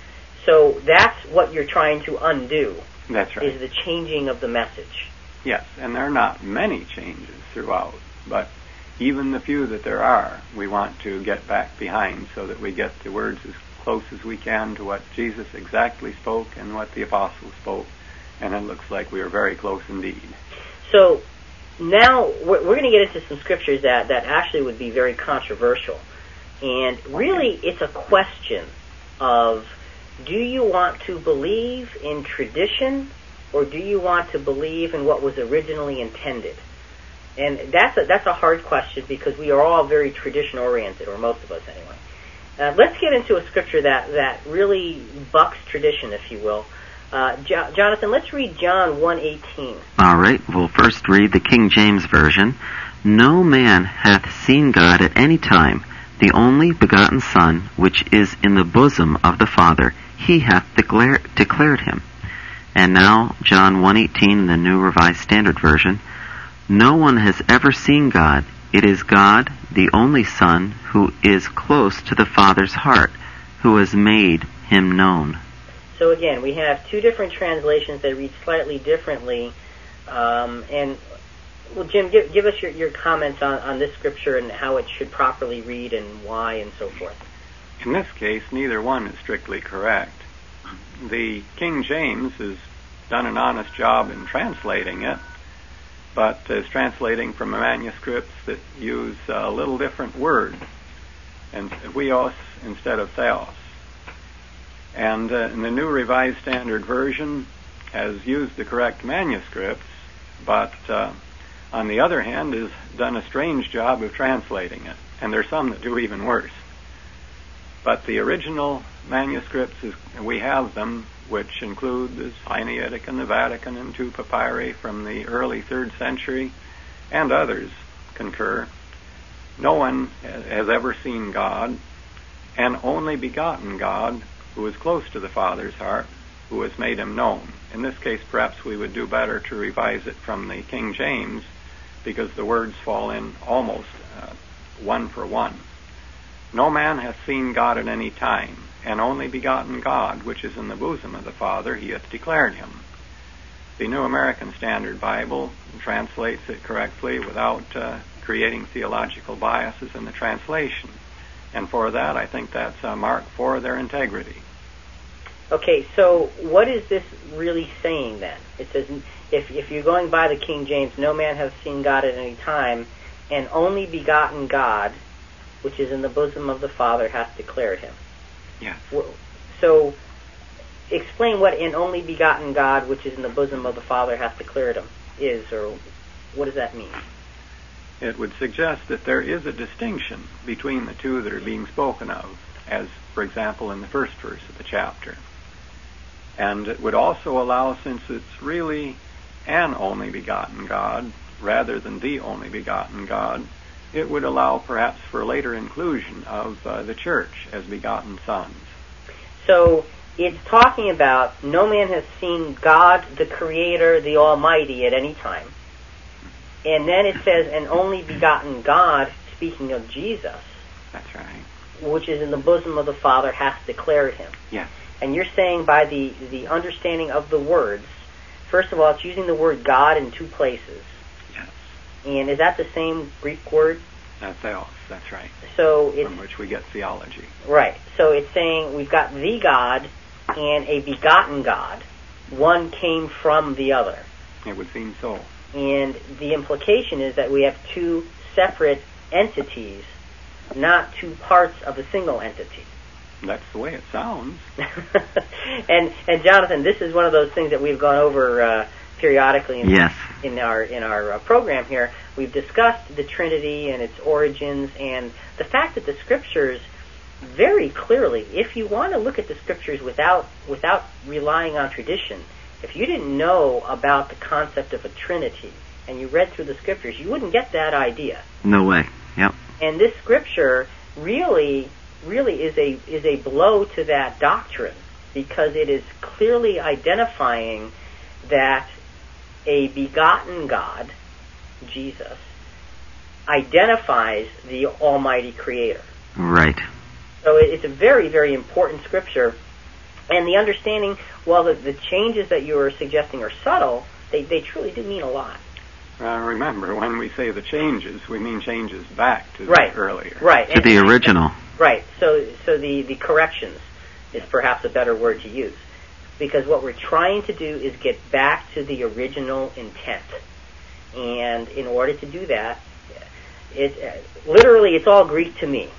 So that's what you're trying to undo. That's right. Is the changing of the message. Yes, and there are not many changes throughout, but even the few that there are, we want to get back behind so that we get the words as close as we can to what Jesus exactly spoke and what the apostles spoke, and it looks like we are very close indeed. So now we're, we're going to get into some scriptures that, that actually would be very controversial. And really, it's a question of, do you want to believe in tradition, or do you want to believe in what was originally intended? And that's a, that's a hard question, because we are all very tradition-oriented, or most of us anyway. Uh, let's get into a scripture that, that really bucks tradition, if you will. Uh, jo- Jonathan, let's read John one eighteen. All right, we'll first read the King James Version. No man hath seen God at any time. The only begotten Son, which is in the bosom of the Father, he hath declare, declared him. And now, John one eighteen in the New Revised Standard Version. No one has ever seen God. It is God, the only Son, who is close to the Father's heart, who has made him known. So again, we have two different translations that read slightly differently. Um, and, well, Jim, give, give us your, your comments on, on this scripture and how it should properly read and why and so forth. In this case, neither one is strictly correct. The King James has done an honest job in translating it, but is translating from manuscripts that use a little different word, and huios instead of theos. And uh, in the New Revised Standard Version has used the correct manuscripts, but uh, on the other hand has done a strange job of translating it, and there's some that do even worse. But the original manuscripts, is, we have them, which include the Sinaitic and the Vatican and two papyri from the early third century, and others concur. No one has ever seen God, and only begotten God, who is close to the Father's heart, who has made him known. In this case, perhaps we would do better to revise it from the King James, because the words fall in almost uh, one for one. No man hath seen God at any time, and only begotten God, which is in the bosom of the Father, he hath declared him. The New American Standard Bible translates it correctly without uh, creating theological biases in the translation. And for that, I think that's a mark for their integrity. Okay, so what is this really saying then? It says, if, if you're going by the King James, no man hath seen God at any time, and only begotten God, which is in the bosom of the Father, hath declared him. Yes. So, explain what an only begotten God, which is in the bosom of the Father, hath declared him, is, or what does that mean? It would suggest that there is a distinction between the two that are being spoken of, as, for example, in the first verse of the chapter. And it would also allow, since it's really an only begotten God, rather than the only begotten God, it would allow perhaps for later inclusion of uh, the church as begotten sons. So it's talking about no man has seen God, the Creator, the Almighty, at any time. And then it says, an only begotten God, speaking of Jesus. That's right. Which is in the bosom of the Father, hath declared him. Yes. And you're saying by the, the understanding of the words, first of all, it's using the word God in two places. Yes. And is that the same Greek word? Uh, theos, that's right. So it's, from which we get theology. Right. So it's saying we've got the God and a begotten God. One came from the other. It would seem so. And the implication is that we have two separate entities, not two parts of a single entity. That's the way it sounds. and and Jonathan, this is one of those things that we've gone over uh, periodically in, yes. in our in our uh, program here. We've discussed the Trinity and its origins, and the fact that the Scriptures very clearly, if you want to look at the Scriptures without without relying on tradition, if you didn't know about the concept of a Trinity and you read through the Scriptures, you wouldn't get that idea. No way. Yep. And this Scripture really really is a is a blow to that doctrine, because it is clearly identifying that a begotten God, Jesus, identifies the Almighty Creator. Right. So it's a very, very important scripture. And the understanding, while the, the changes that you are suggesting are subtle, they, they truly do mean a lot. Uh, remember, when we say the changes, we mean changes back to right. the earlier. Right. To and, the original. Right. So so the, the corrections is perhaps a better word to use. Because what we're trying to do is get back to the original intent. And in order to do that, it uh, literally it's all Greek to me.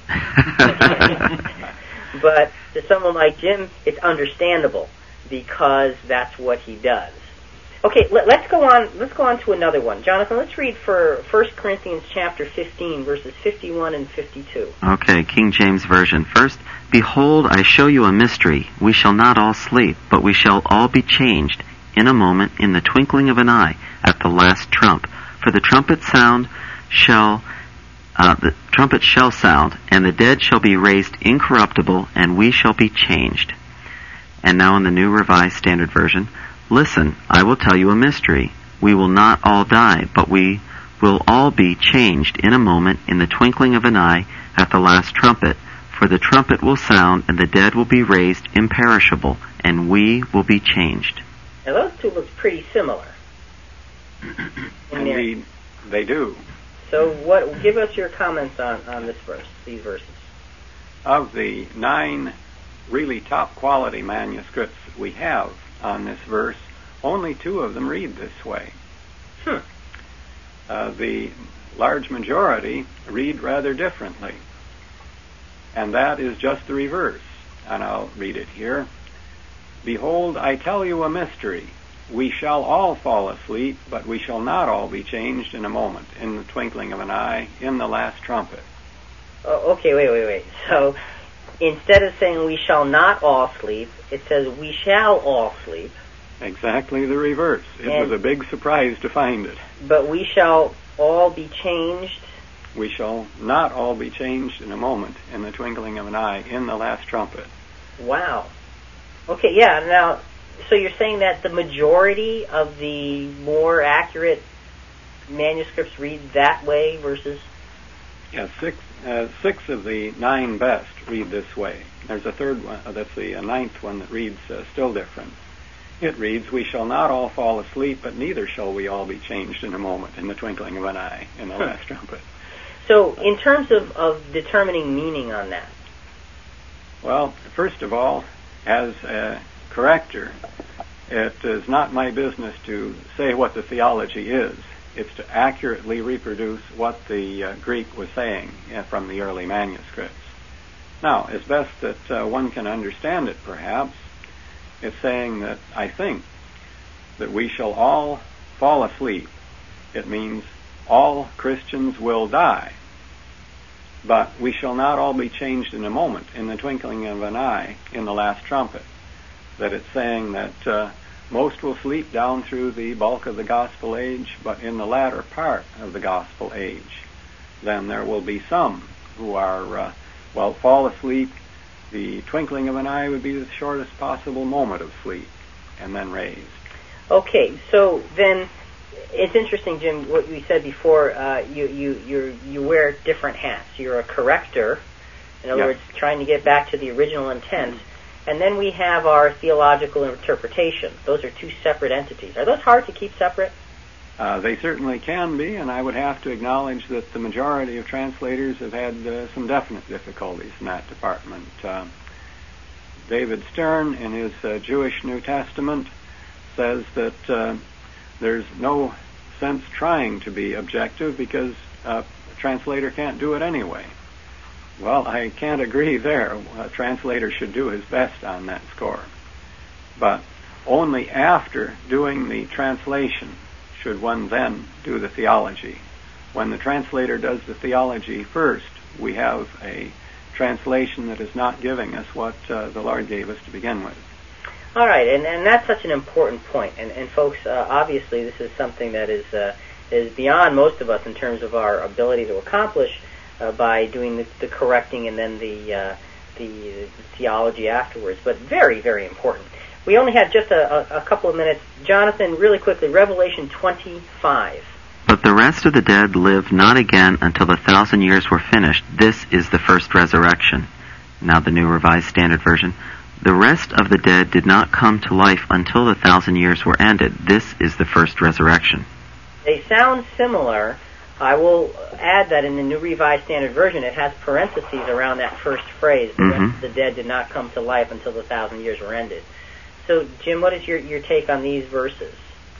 But to someone like Jim, it's understandable because that's what he does. Okay, let, let's go on. Let's go on to another one, Jonathan. Let's read for First Corinthians chapter fifteen, verses fifty-one and fifty-two. Okay, King James Version. First, behold, I show you a mystery. We shall not all sleep, but we shall all be changed in a moment, in the twinkling of an eye, at the last trump. For the trumpet sound shall uh, the trumpet shall sound, and the dead shall be raised incorruptible, and we shall be changed. And now in the New Revised Standard Version. Listen, I will tell you a mystery. We will not all die, but we will all be changed in a moment, in the twinkling of an eye, at the last trumpet. For the trumpet will sound, and the dead will be raised imperishable, and we will be changed. Now those two look pretty similar. Indeed, they do. So what? Give us your comments on, on this verse, these verses. Of the nine really top quality manuscripts we have on this verse, only two of them read this way. Hmm. Uh, the large majority read rather differently. And that is just the reverse. And I'll read it here. Behold, I tell you a mystery. We shall all fall asleep, but we shall not all be changed in a moment, in the twinkling of an eye, in the last trumpet. Oh, okay, wait, wait, wait. So instead of saying we shall not all sleep, it says we shall all sleep. Exactly the reverse. It and, was a big surprise to find it. But we shall all be changed. We shall not all be changed in a moment, in the twinkling of an eye, in the last trumpet. Wow. Okay, yeah, now, so you're saying that the majority of the more accurate manuscripts read that way versus... Yeah, six, uh, six of the nine best read this way. There's a third one, uh, that's the uh, ninth one that reads uh, still different. It reads, we shall not all fall asleep, but neither shall we all be changed in a moment, in the twinkling of an eye, in the hmm. last trumpet. So, in terms of, of determining meaning on that? Well, first of all, as a corrector, it is not my business to say what the theology is. It's to accurately reproduce what the uh, Greek was saying uh, from the early manuscripts. Now, as best that uh, one can understand it, perhaps, it's saying that, I think, that we shall all fall asleep. It means all Christians will die. But we shall not all be changed in a moment, in the twinkling of an eye, in the last trumpet. That it's saying that uh, most will sleep down through the bulk of the gospel age, but in the latter part of the gospel age, then there will be some who are, uh, well, fall asleep. The twinkling of an eye would be the shortest possible moment of sleep, and then raised. Okay, so then it's interesting, Jim, what you said before. Uh, you you you you wear different hats. You're a corrector, in other Yes. words, trying to get back to the original intent, mm-hmm. and then we have our theological interpretation. Those are two separate entities. Are those hard to keep separate? Uh, they certainly can be, and I would have to acknowledge that the majority of translators have had uh, some definite difficulties in that department. Uh, David Stern, in his uh, Jewish New Testament, says that uh, there's no sense trying to be objective because uh, a translator can't do it anyway. Well, I can't agree there. A translator should do his best on that score. But only after doing the translation should one then do the theology. When the translator does the theology first, we have a translation that is not giving us what uh, the Lord gave us to begin with. All right, and, and that's such an important point. And, and folks, uh, obviously this is something that is uh, is beyond most of us in terms of our ability to accomplish uh, by doing the, the correcting and then the, uh, the the theology afterwards, but very, very important. We only have just a, a, a couple of minutes. Jonathan, really quickly, Revelation twenty-five. But the rest of the dead live not again until the thousand years were finished. This is the first resurrection. Now the New Revised Standard Version. The rest of the dead did not come to life until the thousand years were ended. This is the first resurrection. They sound similar. I will add that in the New Revised Standard Version, it has parentheses around that first phrase. The Mm-hmm. rest of the dead did not come to life until the thousand years were ended. So, Jim, what is your, your take on these verses?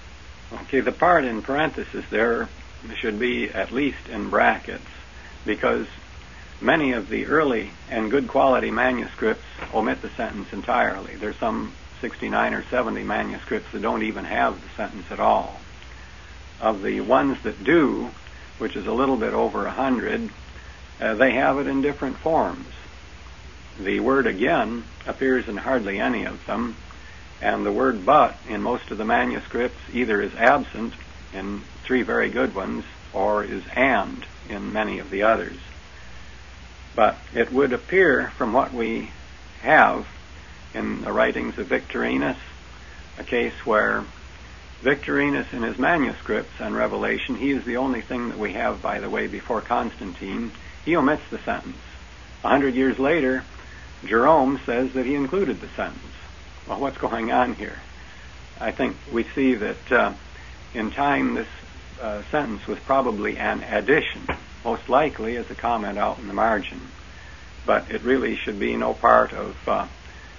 Okay, the part in parenthesis there should be at least in brackets, because many of the early and good quality manuscripts omit the sentence entirely. There's some sixty-nine or seventy manuscripts that don't even have the sentence at all. Of the ones that do, which is a little bit over a hundred, uh, they have it in different forms. The word again appears in hardly any of them, and the word but in most of the manuscripts either is absent in three very good ones or is and in many of the others. But it would appear from what we have in the writings of Victorinus, a case where Victorinus in his manuscripts and Revelation, he is the only thing that we have, by the way, before Constantine. He omits the sentence. A hundred years later, Jerome says that he included the sentence. Well, what's going on here? I think we see that uh, in time this uh, sentence was probably an addition, most likely as a comment out in the margin. But it really should be no part of, uh,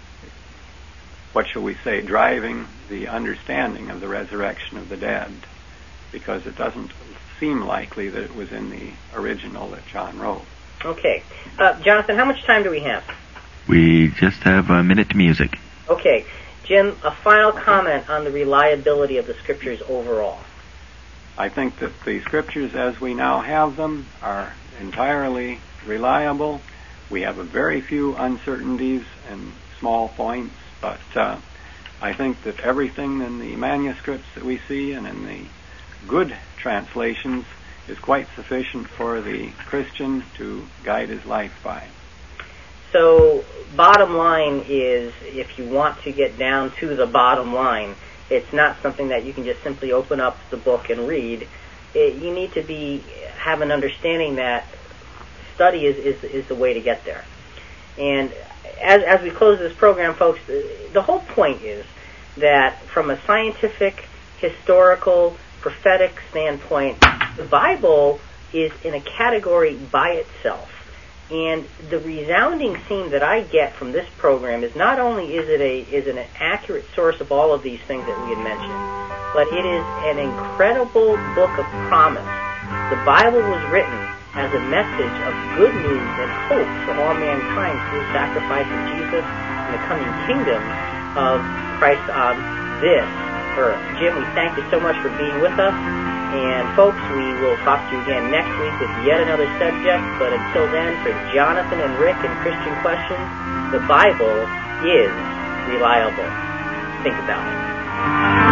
what shall we say, driving the understanding of the resurrection of the dead, because it doesn't seem likely that it was in the original that John wrote. Okay. Uh, Jonathan, how much time do we have? We just have a minute to music. Okay. Jim, a final comment on the reliability of the Scriptures overall. I think that the Scriptures as we now have them are entirely reliable. We have a very few uncertainties and small points, but uh, I think that everything in the manuscripts that we see and in the good translations is quite sufficient for the Christian to guide his life by. So, bottom line is, if you want to get down to the bottom line, it's not something that you can just simply open up the book and read. It, you need to be have an understanding that study is, is, is the way to get there. And as, as we close this program, folks, the, the whole point is that from a scientific, historical, prophetic standpoint, the Bible is in a category by itself. And the resounding theme that I get from this program is not only is it a is it an accurate source of all of these things that we had mentioned, but it is an incredible book of promise. The Bible was written as a message of good news and hope for all mankind through the sacrifice of Jesus and the coming kingdom of Christ on this earth. Jim, we thank you so much for being with us. And folks, we will talk to you again next week with yet another subject. But until then, for Jonathan and Rick and Christian Questions, the Bible is reliable. Think about it.